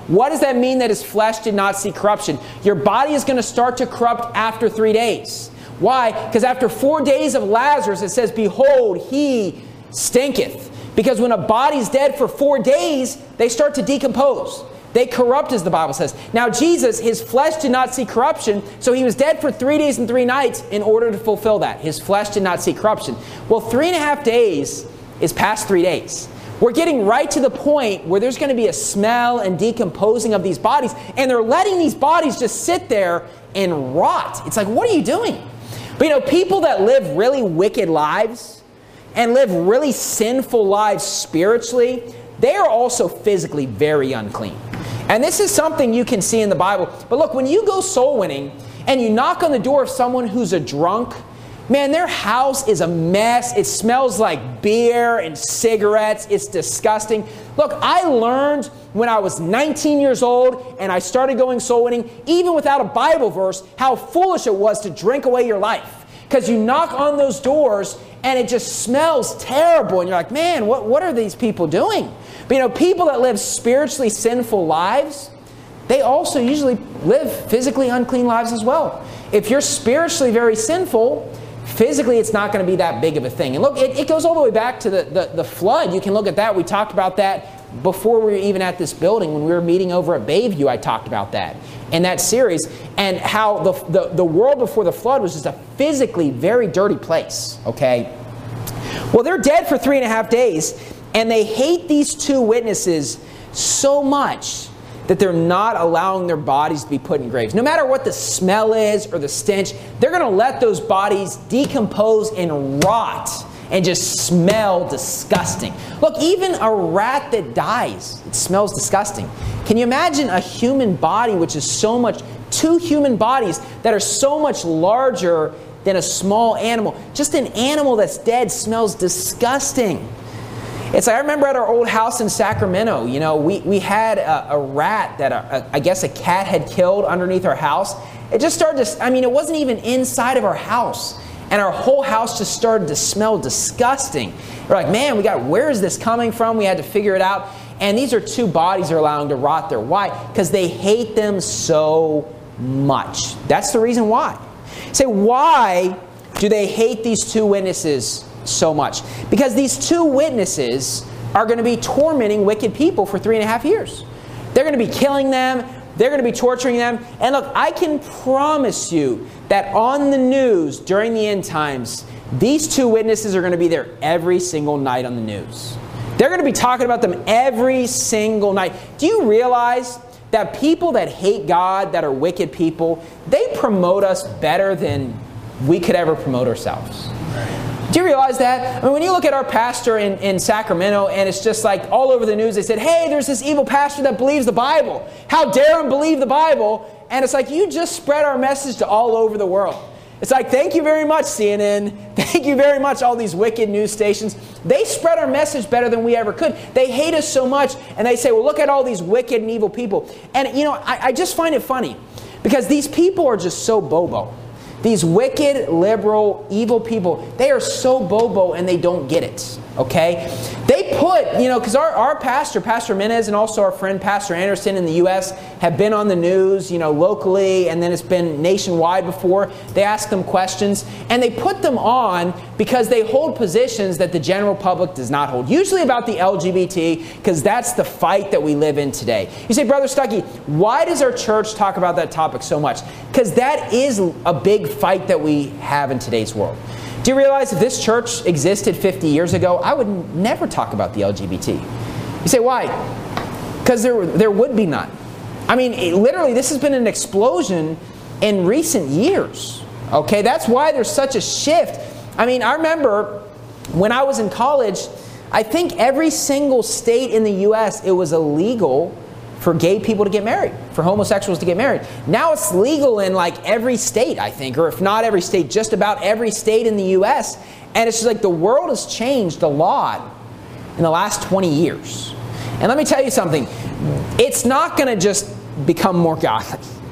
A: What does that mean that his flesh did not see corruption? Your body is going to start to corrupt after 3 days. Why? Because after 4 days of Lazarus, it says, behold, he stinketh. Because when a body's dead for 4 days, they start to decompose. They corrupt, as the Bible says. Now Jesus, his flesh did not see corruption, so he was dead for 3 days and 3 nights in order to fulfill that. His flesh did not see corruption. Well, 3.5 days is past 3 days. We're getting right to the point where there's going to be a smell and decomposing of these bodies, and they're letting these bodies just sit there and rot. It's like, what are you doing? But people that live really wicked lives and live really sinful lives spiritually, they are also physically very unclean. And this is something you can see in the Bible. But look, when you go soul winning and you knock on the door of someone who's a drunk, man, their house is a mess. It smells like beer and cigarettes. It's disgusting. Look, I learned when I was 19 years old and I started going soul winning, even without a Bible verse, how foolish it was to drink away your life. Because you knock on those doors and it just smells terrible. And you're like, man, what are these people doing? But people that live spiritually sinful lives, they also usually live physically unclean lives as well. If you're spiritually very sinful, physically it's not going to be that big of a thing. And look, it goes all the way back to the flood. You can look at that. We talked about that before we were even at this building. When we were meeting over at Bayview, I talked about that in that series, and how the world before the flood was just a physically very dirty place, okay? Well, they're dead for 3.5 days, and they hate these two witnesses so much that they're not allowing their bodies to be put in graves. No matter what the smell is or the stench, they're going to let those bodies decompose and rot and just smell disgusting. Look, even a rat that dies, it smells disgusting. Can you imagine a human body which is so much, two human bodies that are so much larger than a small animal? Just an animal that's dead smells disgusting. It's like, I remember at our old house in Sacramento, we had a rat that I guess a cat had killed underneath our house. It just started to, it wasn't even inside of our house. And our whole house just started to smell disgusting. We're like, man, where is this coming from? We had to figure it out. And these are two bodies they're allowing to rot there. Why? Because they hate them so much. That's the reason why. Say, why do they hate these two witnesses so much? Because these two witnesses are going to be tormenting wicked people for 3.5 years. They're going to be killing them. They're going to be torturing them. And look, I can promise you that on the news during the end times, these two witnesses are going to be there every single night on the news. They're going to be talking about them every single night. Do you realize that people that hate God, that are wicked people, they promote us better than we could ever promote ourselves? Do you realize that? When you look at our pastor in Sacramento, and it's just like all over the news, they said, hey, there's this evil pastor that believes the Bible. How dare him believe the Bible? And it's like, you just spread our message to all over the world. It's like, thank you very much, CNN. Thank you very much, all these wicked news stations. They spread our message better than we ever could. They hate us so much, and they say, well, look at all these wicked and evil people. And, I just find it funny, because these people are just so bobo. These wicked, liberal, evil people, they are so bobo and they don't get it, okay? They put, because our pastor, Pastor Menez, and also our friend Pastor Anderson in the U.S. have been on the news, locally, and then it's been nationwide before. They ask them questions, and they put them on because they hold positions that the general public does not hold, usually about the LGBT, because that's the fight that we live in today. You say, Brother Stuckey, why does our church talk about that topic so much? Because that is a big fight that we have in today's world. Do you realize if this church existed 50 years ago, I would never talk about the LGBT? You say, why? Because there would be none. Literally, this has been an explosion in recent years. Okay, that's why there's such a shift. I remember when I was in college, I think every single state in the U.S., it was illegal for gay people to get married, for homosexuals to get married. Now it's legal in like every state, I think, or if not every state, just about every state in the U.S. And it's just like the world has changed a lot in the last 20 years. And let me tell you something, it's not going to just become more godly.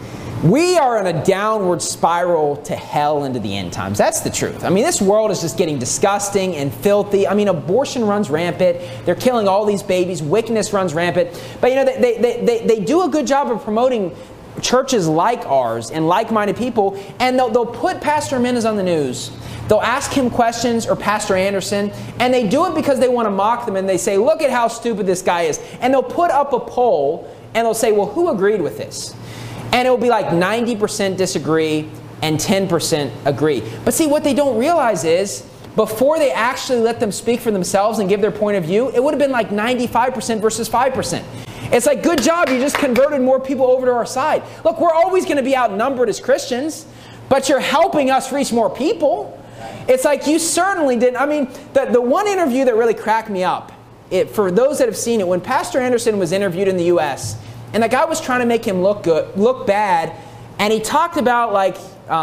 A: We are in a downward spiral to hell into the end times. That's the truth. I mean, this world is just getting disgusting and filthy. I mean, abortion runs rampant. They're killing all these babies. Wickedness runs rampant. But, you know, they do a good job of promoting churches like ours and like-minded people, and they'll put Pastor Jimenez on the news. They'll ask him questions, or Pastor Anderson, and they do it because they want to mock them, and they say, look at how stupid this guy is. And they'll put up a poll, and they'll say, well, who agreed with this? And it'll be like 90% disagree and 10% agree. But see, what they don't realize is, before they actually let them speak for themselves and give their point of view, it would have been like 95% versus 5%. It's like, good job, you just converted more people over to our side. Look, we're always going to be outnumbered as Christians, but you're helping us reach more people. It's like, you certainly didn't. I mean, the one interview that really cracked me up, for those that have seen it, when Pastor Anderson was interviewed in the U.S., and the guy was trying to make him look bad, and he talked about, like,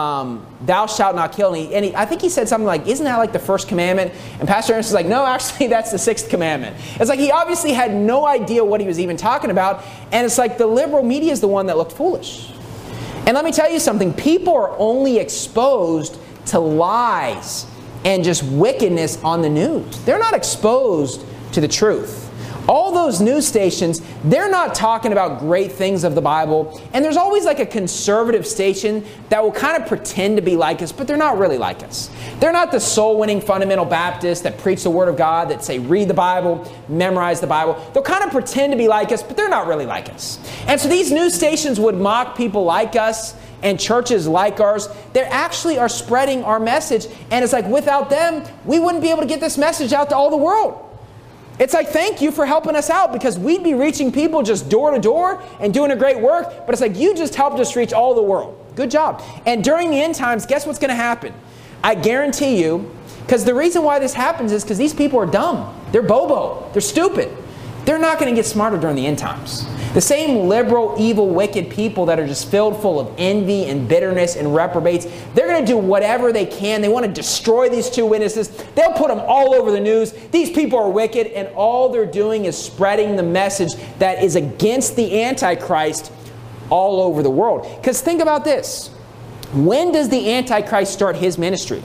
A: thou shalt not kill. And I think he said something like, isn't that like the first commandment? And Pastor Anderson's like, no, actually, that's the sixth commandment. It's like he obviously had no idea what he was even talking about. And it's like the liberal media is the one that looked foolish. And let me tell you something. People are only exposed to lies and just wickedness on the news. They're not exposed to the truth. All those news stations, they're not talking about great things of the Bible. And there's always like a conservative station that will kind of pretend to be like us, but they're not really like us. They're not the soul-winning fundamental Baptists that preach the Word of God, that say read the Bible, memorize the Bible. They'll kind of pretend to be like us, but they're not really like us. And so these news stations would mock people like us and churches like ours. They actually are spreading our message. And it's like, without them, we wouldn't be able to get this message out to all the world. It's like, thank you for helping us out, because we'd be reaching people just door to door and doing a great work. But it's like, you just helped us reach all the world. Good job. And during the end times, guess what's going to happen? I guarantee you, because the reason why this happens is because these people are dumb. They're bobo. They're stupid. They're not going to get smarter during the end times. The same liberal, evil, wicked people that are just filled full of envy and bitterness and reprobates, they're going to do whatever they can. They want to destroy these two witnesses. They'll put them all over the news. These people are wicked, and all they're doing is spreading the message that is against the Antichrist all over the world. Because think about this. When does the Antichrist start his ministry?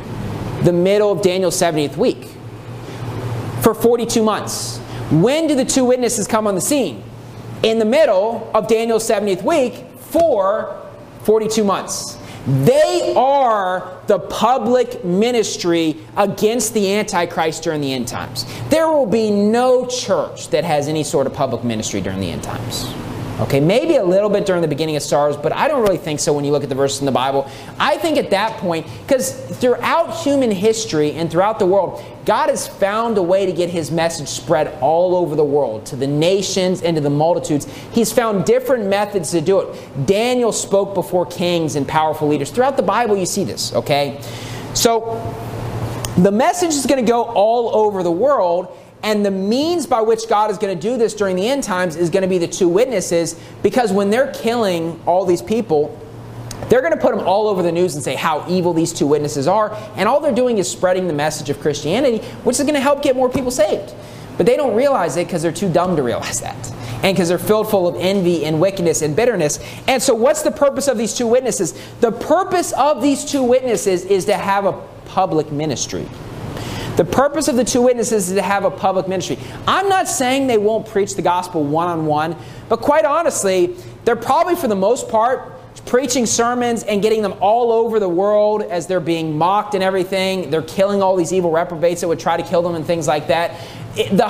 A: The middle of Daniel's 70th week. For 42 months. When do the two witnesses come on the scene? In the middle of Daniel's 70th week for 42 months. They are the public ministry against the Antichrist during the end times. There will be no church that has any sort of public ministry during the end times. Okay, maybe a little bit during the beginning of SARS, but I don't really think so when you look at the verses in the Bible. I think at that point, because throughout human history and throughout the world, God has found a way to get His message spread all over the world, to the nations and to the multitudes. He's found different methods to do it. Daniel spoke before kings and powerful leaders. Throughout the Bible, you see this, okay? So, the message is going to go all over the world. And the means by which God is going to do this during the end times is going to be the two witnesses, because when they're killing all these people, they're going to put them all over the news and say how evil these two witnesses are. And all they're doing is spreading the message of Christianity, which is going to help get more people saved. But they don't realize it because they're too dumb to realize that. And because they're filled full of envy and wickedness and bitterness. And so what's the purpose of these two witnesses? The purpose of these two witnesses is to have a public ministry. The purpose of the two witnesses is to have a public ministry. I'm not saying they won't preach the gospel one-on-one, but quite honestly, they're probably, for the most part, preaching sermons and getting them all over the world as they're being mocked and everything. They're killing all these evil reprobates that would try to kill them and things like that. The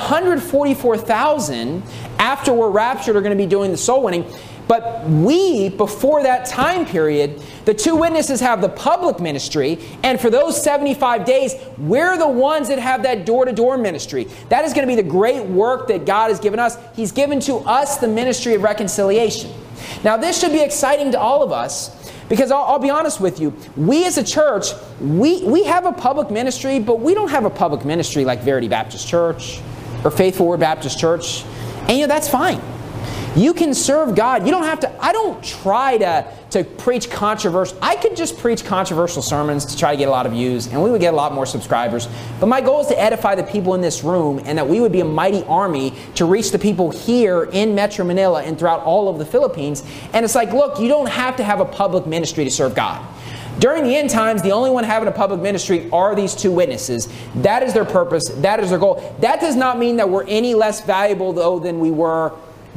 A: 144,000, after we're raptured, are going to be doing the soul winning. But we, before that time period, the two witnesses have the public ministry, and for those 75 days, we're the ones that have that door-to-door ministry. That is going to be the great work that God has given us. He's given to us the ministry of reconciliation. Now, this should be exciting to all of us, because I'll be honest with you, we as a church, we have a public ministry, but we don't have a public ministry like Verity Baptist Church or Faithful Word Baptist Church. And that's fine. You can serve God. You don't have to, I don't try to preach controversial. I could just preach controversial sermons to try to get a lot of views, and we would get a lot more subscribers. But my goal is to edify the people in this room, and that we would be a mighty army to reach the people here in Metro Manila and throughout all of the Philippines. And it's like, look, you don't have to have a public ministry to serve God. During the end times, the only one having a public ministry are these two witnesses. That is their purpose. That is their goal. That does not mean that we're any less valuable, though, than we were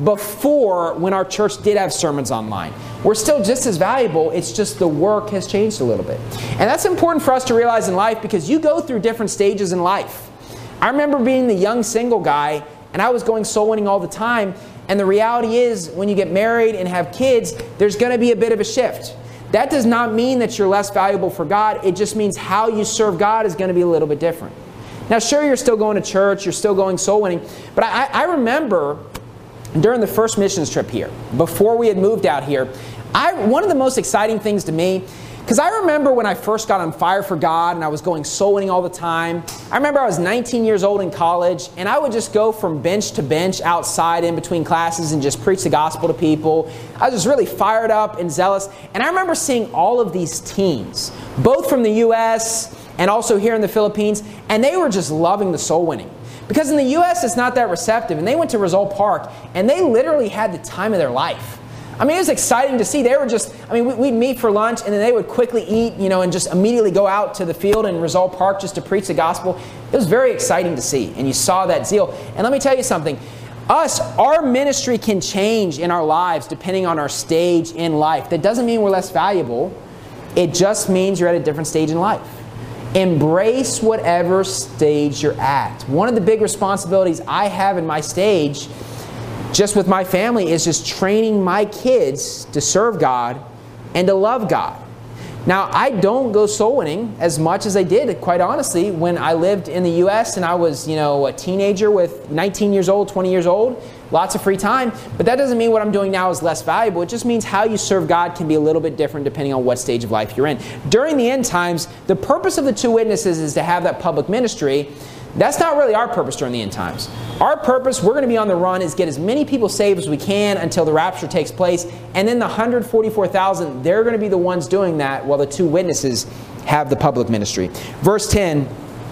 A: before, when our church did have sermons online. We're still just as valuable. It's just the work has changed a little bit. And that's important for us to realize in life, because you go through different stages in life. I remember being the young single guy, and I was going soul winning all the time. And the reality is, when you get married and have kids, there's going to be a bit of a shift. That does not mean that you're less valuable for God. It just means how you serve God is going to be a little bit different. Now, sure, you're still going to church, you're still going soul winning, but I remember during the first missions trip here, before we had moved out here, one of the most exciting things to me, because I remember when I first got on fire for God and I was going soul winning all the time. I remember I was 19 years old in college, and I would just go from bench to bench outside in between classes and just preach the gospel to people. I was just really fired up and zealous. And I remember seeing all of these teens, both from the U.S. and also here in the Philippines, and they were just loving the soul winning. Because in the U.S., it's not that receptive. And they went to Rizal Park, and they literally had the time of their life. I mean, it was exciting to see. They were just, we'd meet for lunch, and then they would quickly eat, and just immediately go out to the field in Rizal Park just to preach the gospel. It was very exciting to see, and you saw that zeal. And let me tell you something. Our ministry can change in our lives depending on our stage in life. That doesn't mean we're less valuable. It just means you're at a different stage in life. Embrace whatever stage you're at. One of the big responsibilities I have in my stage, just with my family, is just training my kids to serve God and to love God. Now, I don't go soul winning as much as I did, quite honestly, when I lived in the U.S. and I was, a teenager with 19 years old, 20 years old. Lots of free time. But that doesn't mean what I'm doing now is less valuable. It just means how you serve God can be a little bit different depending on what stage of life you're in. During the end times, the purpose of the two witnesses is to have that public ministry. That's not really our purpose during the end times. Our purpose, we're going to be on the run, is get as many people saved as we can until the rapture takes place. And then the 144,000, they're going to be the ones doing that while the two witnesses have the public ministry. Verse 10,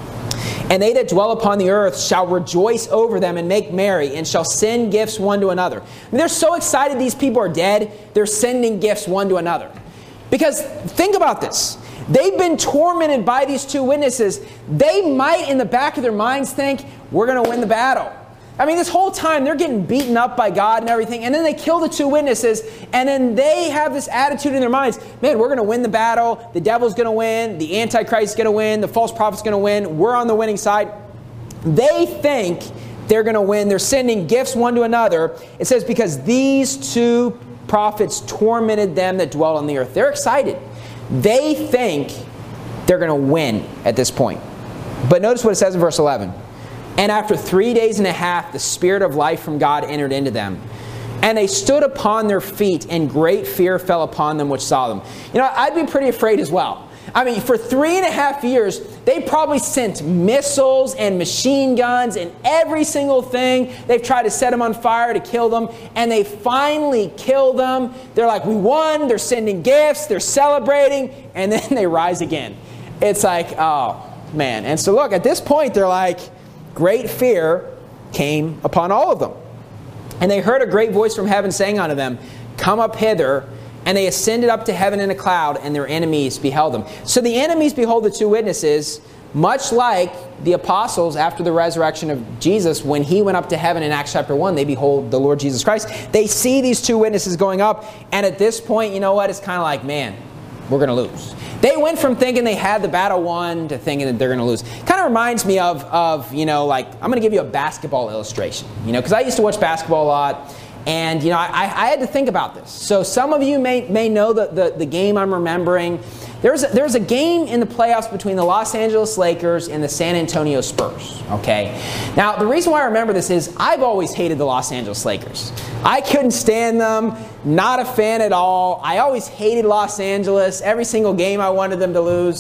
A: and they that dwell upon the earth shall rejoice over them and make merry, and shall send gifts one to another. They're so excited these people are dead, they're sending gifts one to another. Because think about this. They've been tormented by these two witnesses. They might, in the back of their minds, think, we're going to win the battle. This whole time they're getting beaten up by God and everything, and then they kill the two witnesses, and then they have this attitude in their minds, man, we're going to win the battle, the devil's going to win, the Antichrist is going to win, the false prophet's going to win, we're on the winning side. They think they're going to win. They're sending gifts one to another. It says, because these two prophets tormented them that dwell on the earth. They're excited. They think they're going to win at this point. But notice what it says in verse 11. And after 3 days and a half, the Spirit of life from God entered into them. And they stood upon their feet, and great fear fell upon them which saw them. I'd be pretty afraid as well. For 3.5 years, they probably sent missiles and machine guns and every single thing. They've tried to set them on fire to kill them. And they finally kill them. They're like, we won. They're sending gifts. They're celebrating. And then they rise again. It's like, oh, man. And so look, at this point, they're like, great fear came upon all of them. And they heard a great voice from heaven saying unto them, come up hither. And they ascended up to heaven in a cloud, and their enemies beheld them. So the enemies behold the two witnesses, much like the apostles after the resurrection of Jesus. When he went up to heaven in Acts chapter 1, they behold the Lord Jesus Christ. They see these two witnesses going up, and at this point, it's kind of like, man, we're going to lose. They went from thinking they had the battle won to thinking that they're going to lose. Kind of reminds me of I'm going to give you a basketball illustration, because I used to watch basketball a lot. And, I had to think about this. So some of you may know the game I'm remembering. There's a game in the playoffs between the Los Angeles Lakers and the San Antonio Spurs. Okay. Now, the reason why I remember this is I've always hated the Los Angeles Lakers. I couldn't stand them. Not a fan at all. I always hated Los Angeles. Every single game I wanted them to lose.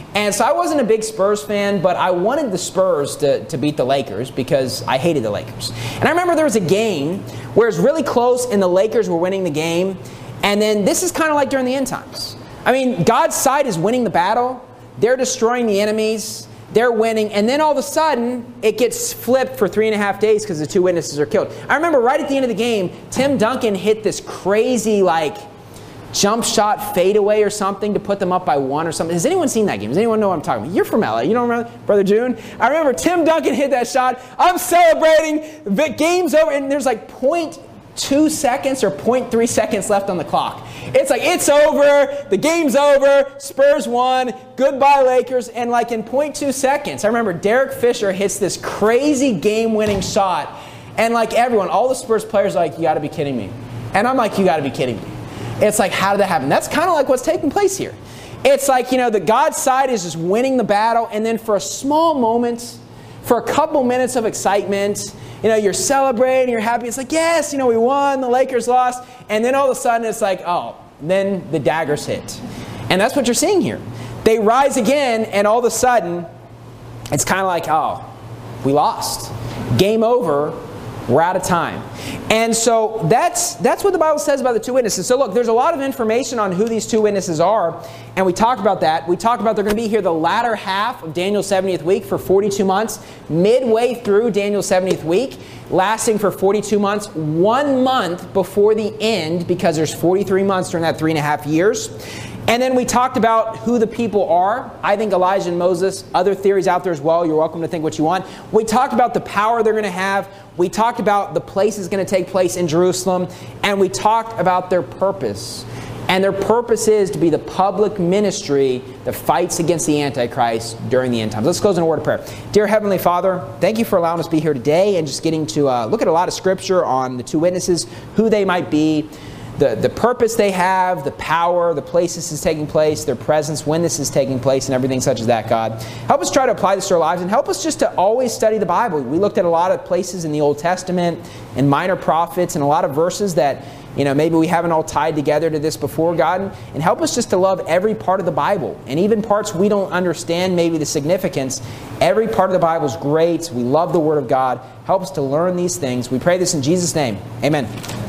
A: And so I wasn't a big Spurs fan, but I wanted the Spurs to beat the Lakers because I hated the Lakers. And I remember there was a game where it was really close and the Lakers were winning the game. And then this is kind of like during the end times. I mean, God's side is winning the battle. They're destroying the enemies. They're winning. And then all of a sudden, it gets flipped for 3.5 days because the two witnesses are killed. I remember right at the end of the game, Tim Duncan hit this crazy, jump shot fadeaway or something to put them up by 1 or something. Has anyone seen that game? Does anyone know what I'm talking about? You're from LA. You don't remember, Brother June? I remember Tim Duncan hit that shot. I'm celebrating. The game's over. And there's 0.2 seconds or 0.3 seconds left on the clock. It's it's over. The game's over. Spurs won. Goodbye, Lakers. And in 0.2 seconds, I remember Derek Fisher hits this crazy game-winning shot. And everyone, all the Spurs players are you got to be kidding me. And I'm you got to be kidding me. It's how did that happen? That's kind of what's taking place here. It's the God's side is just winning the battle, and then for a small moment, for a couple minutes of excitement, you're celebrating, you're happy. It's yes, we won, the Lakers lost, and then all of a sudden it's then the daggers hit. And that's what you're seeing here. They rise again, and all of a sudden, it's kind of we lost. Game over. We're out of time. And so that's what the Bible says about the two witnesses. So look, there's a lot of information on who these two witnesses are, and we talked about that. We talked about they're going to be here the latter half of Daniel's 70th week for 42 months, midway through Daniel's 70th week, lasting for 42 months, 1 month before the end, because there's 43 months during that 3.5 years. And then we talked about who the people are. I think Elijah and Moses. Other theories out there as well. You're welcome to think what you want. We talked about the power they're going to have. We talked about the place is going to take place in Jerusalem. And we talked about their purpose. And their purpose is to be the public ministry that fights against the Antichrist during the end times. Let's close in a word of prayer. Dear Heavenly Father, thank you for allowing us to be here today and just getting to look at a lot of Scripture on the two witnesses, who they might be, the purpose they have, the power, the place this is taking place, their presence when this is taking place, and everything such as that, God. Help us try to apply this to our lives, and help us just to always study the Bible. We looked at a lot of places in the Old Testament and minor prophets and a lot of verses that maybe we haven't all tied together to this before, God. And help us just to love every part of the Bible. And even parts we don't understand maybe the significance. Every part of the Bible is great. We love the Word of God. Help us to learn these things. We pray this in Jesus' name. Amen.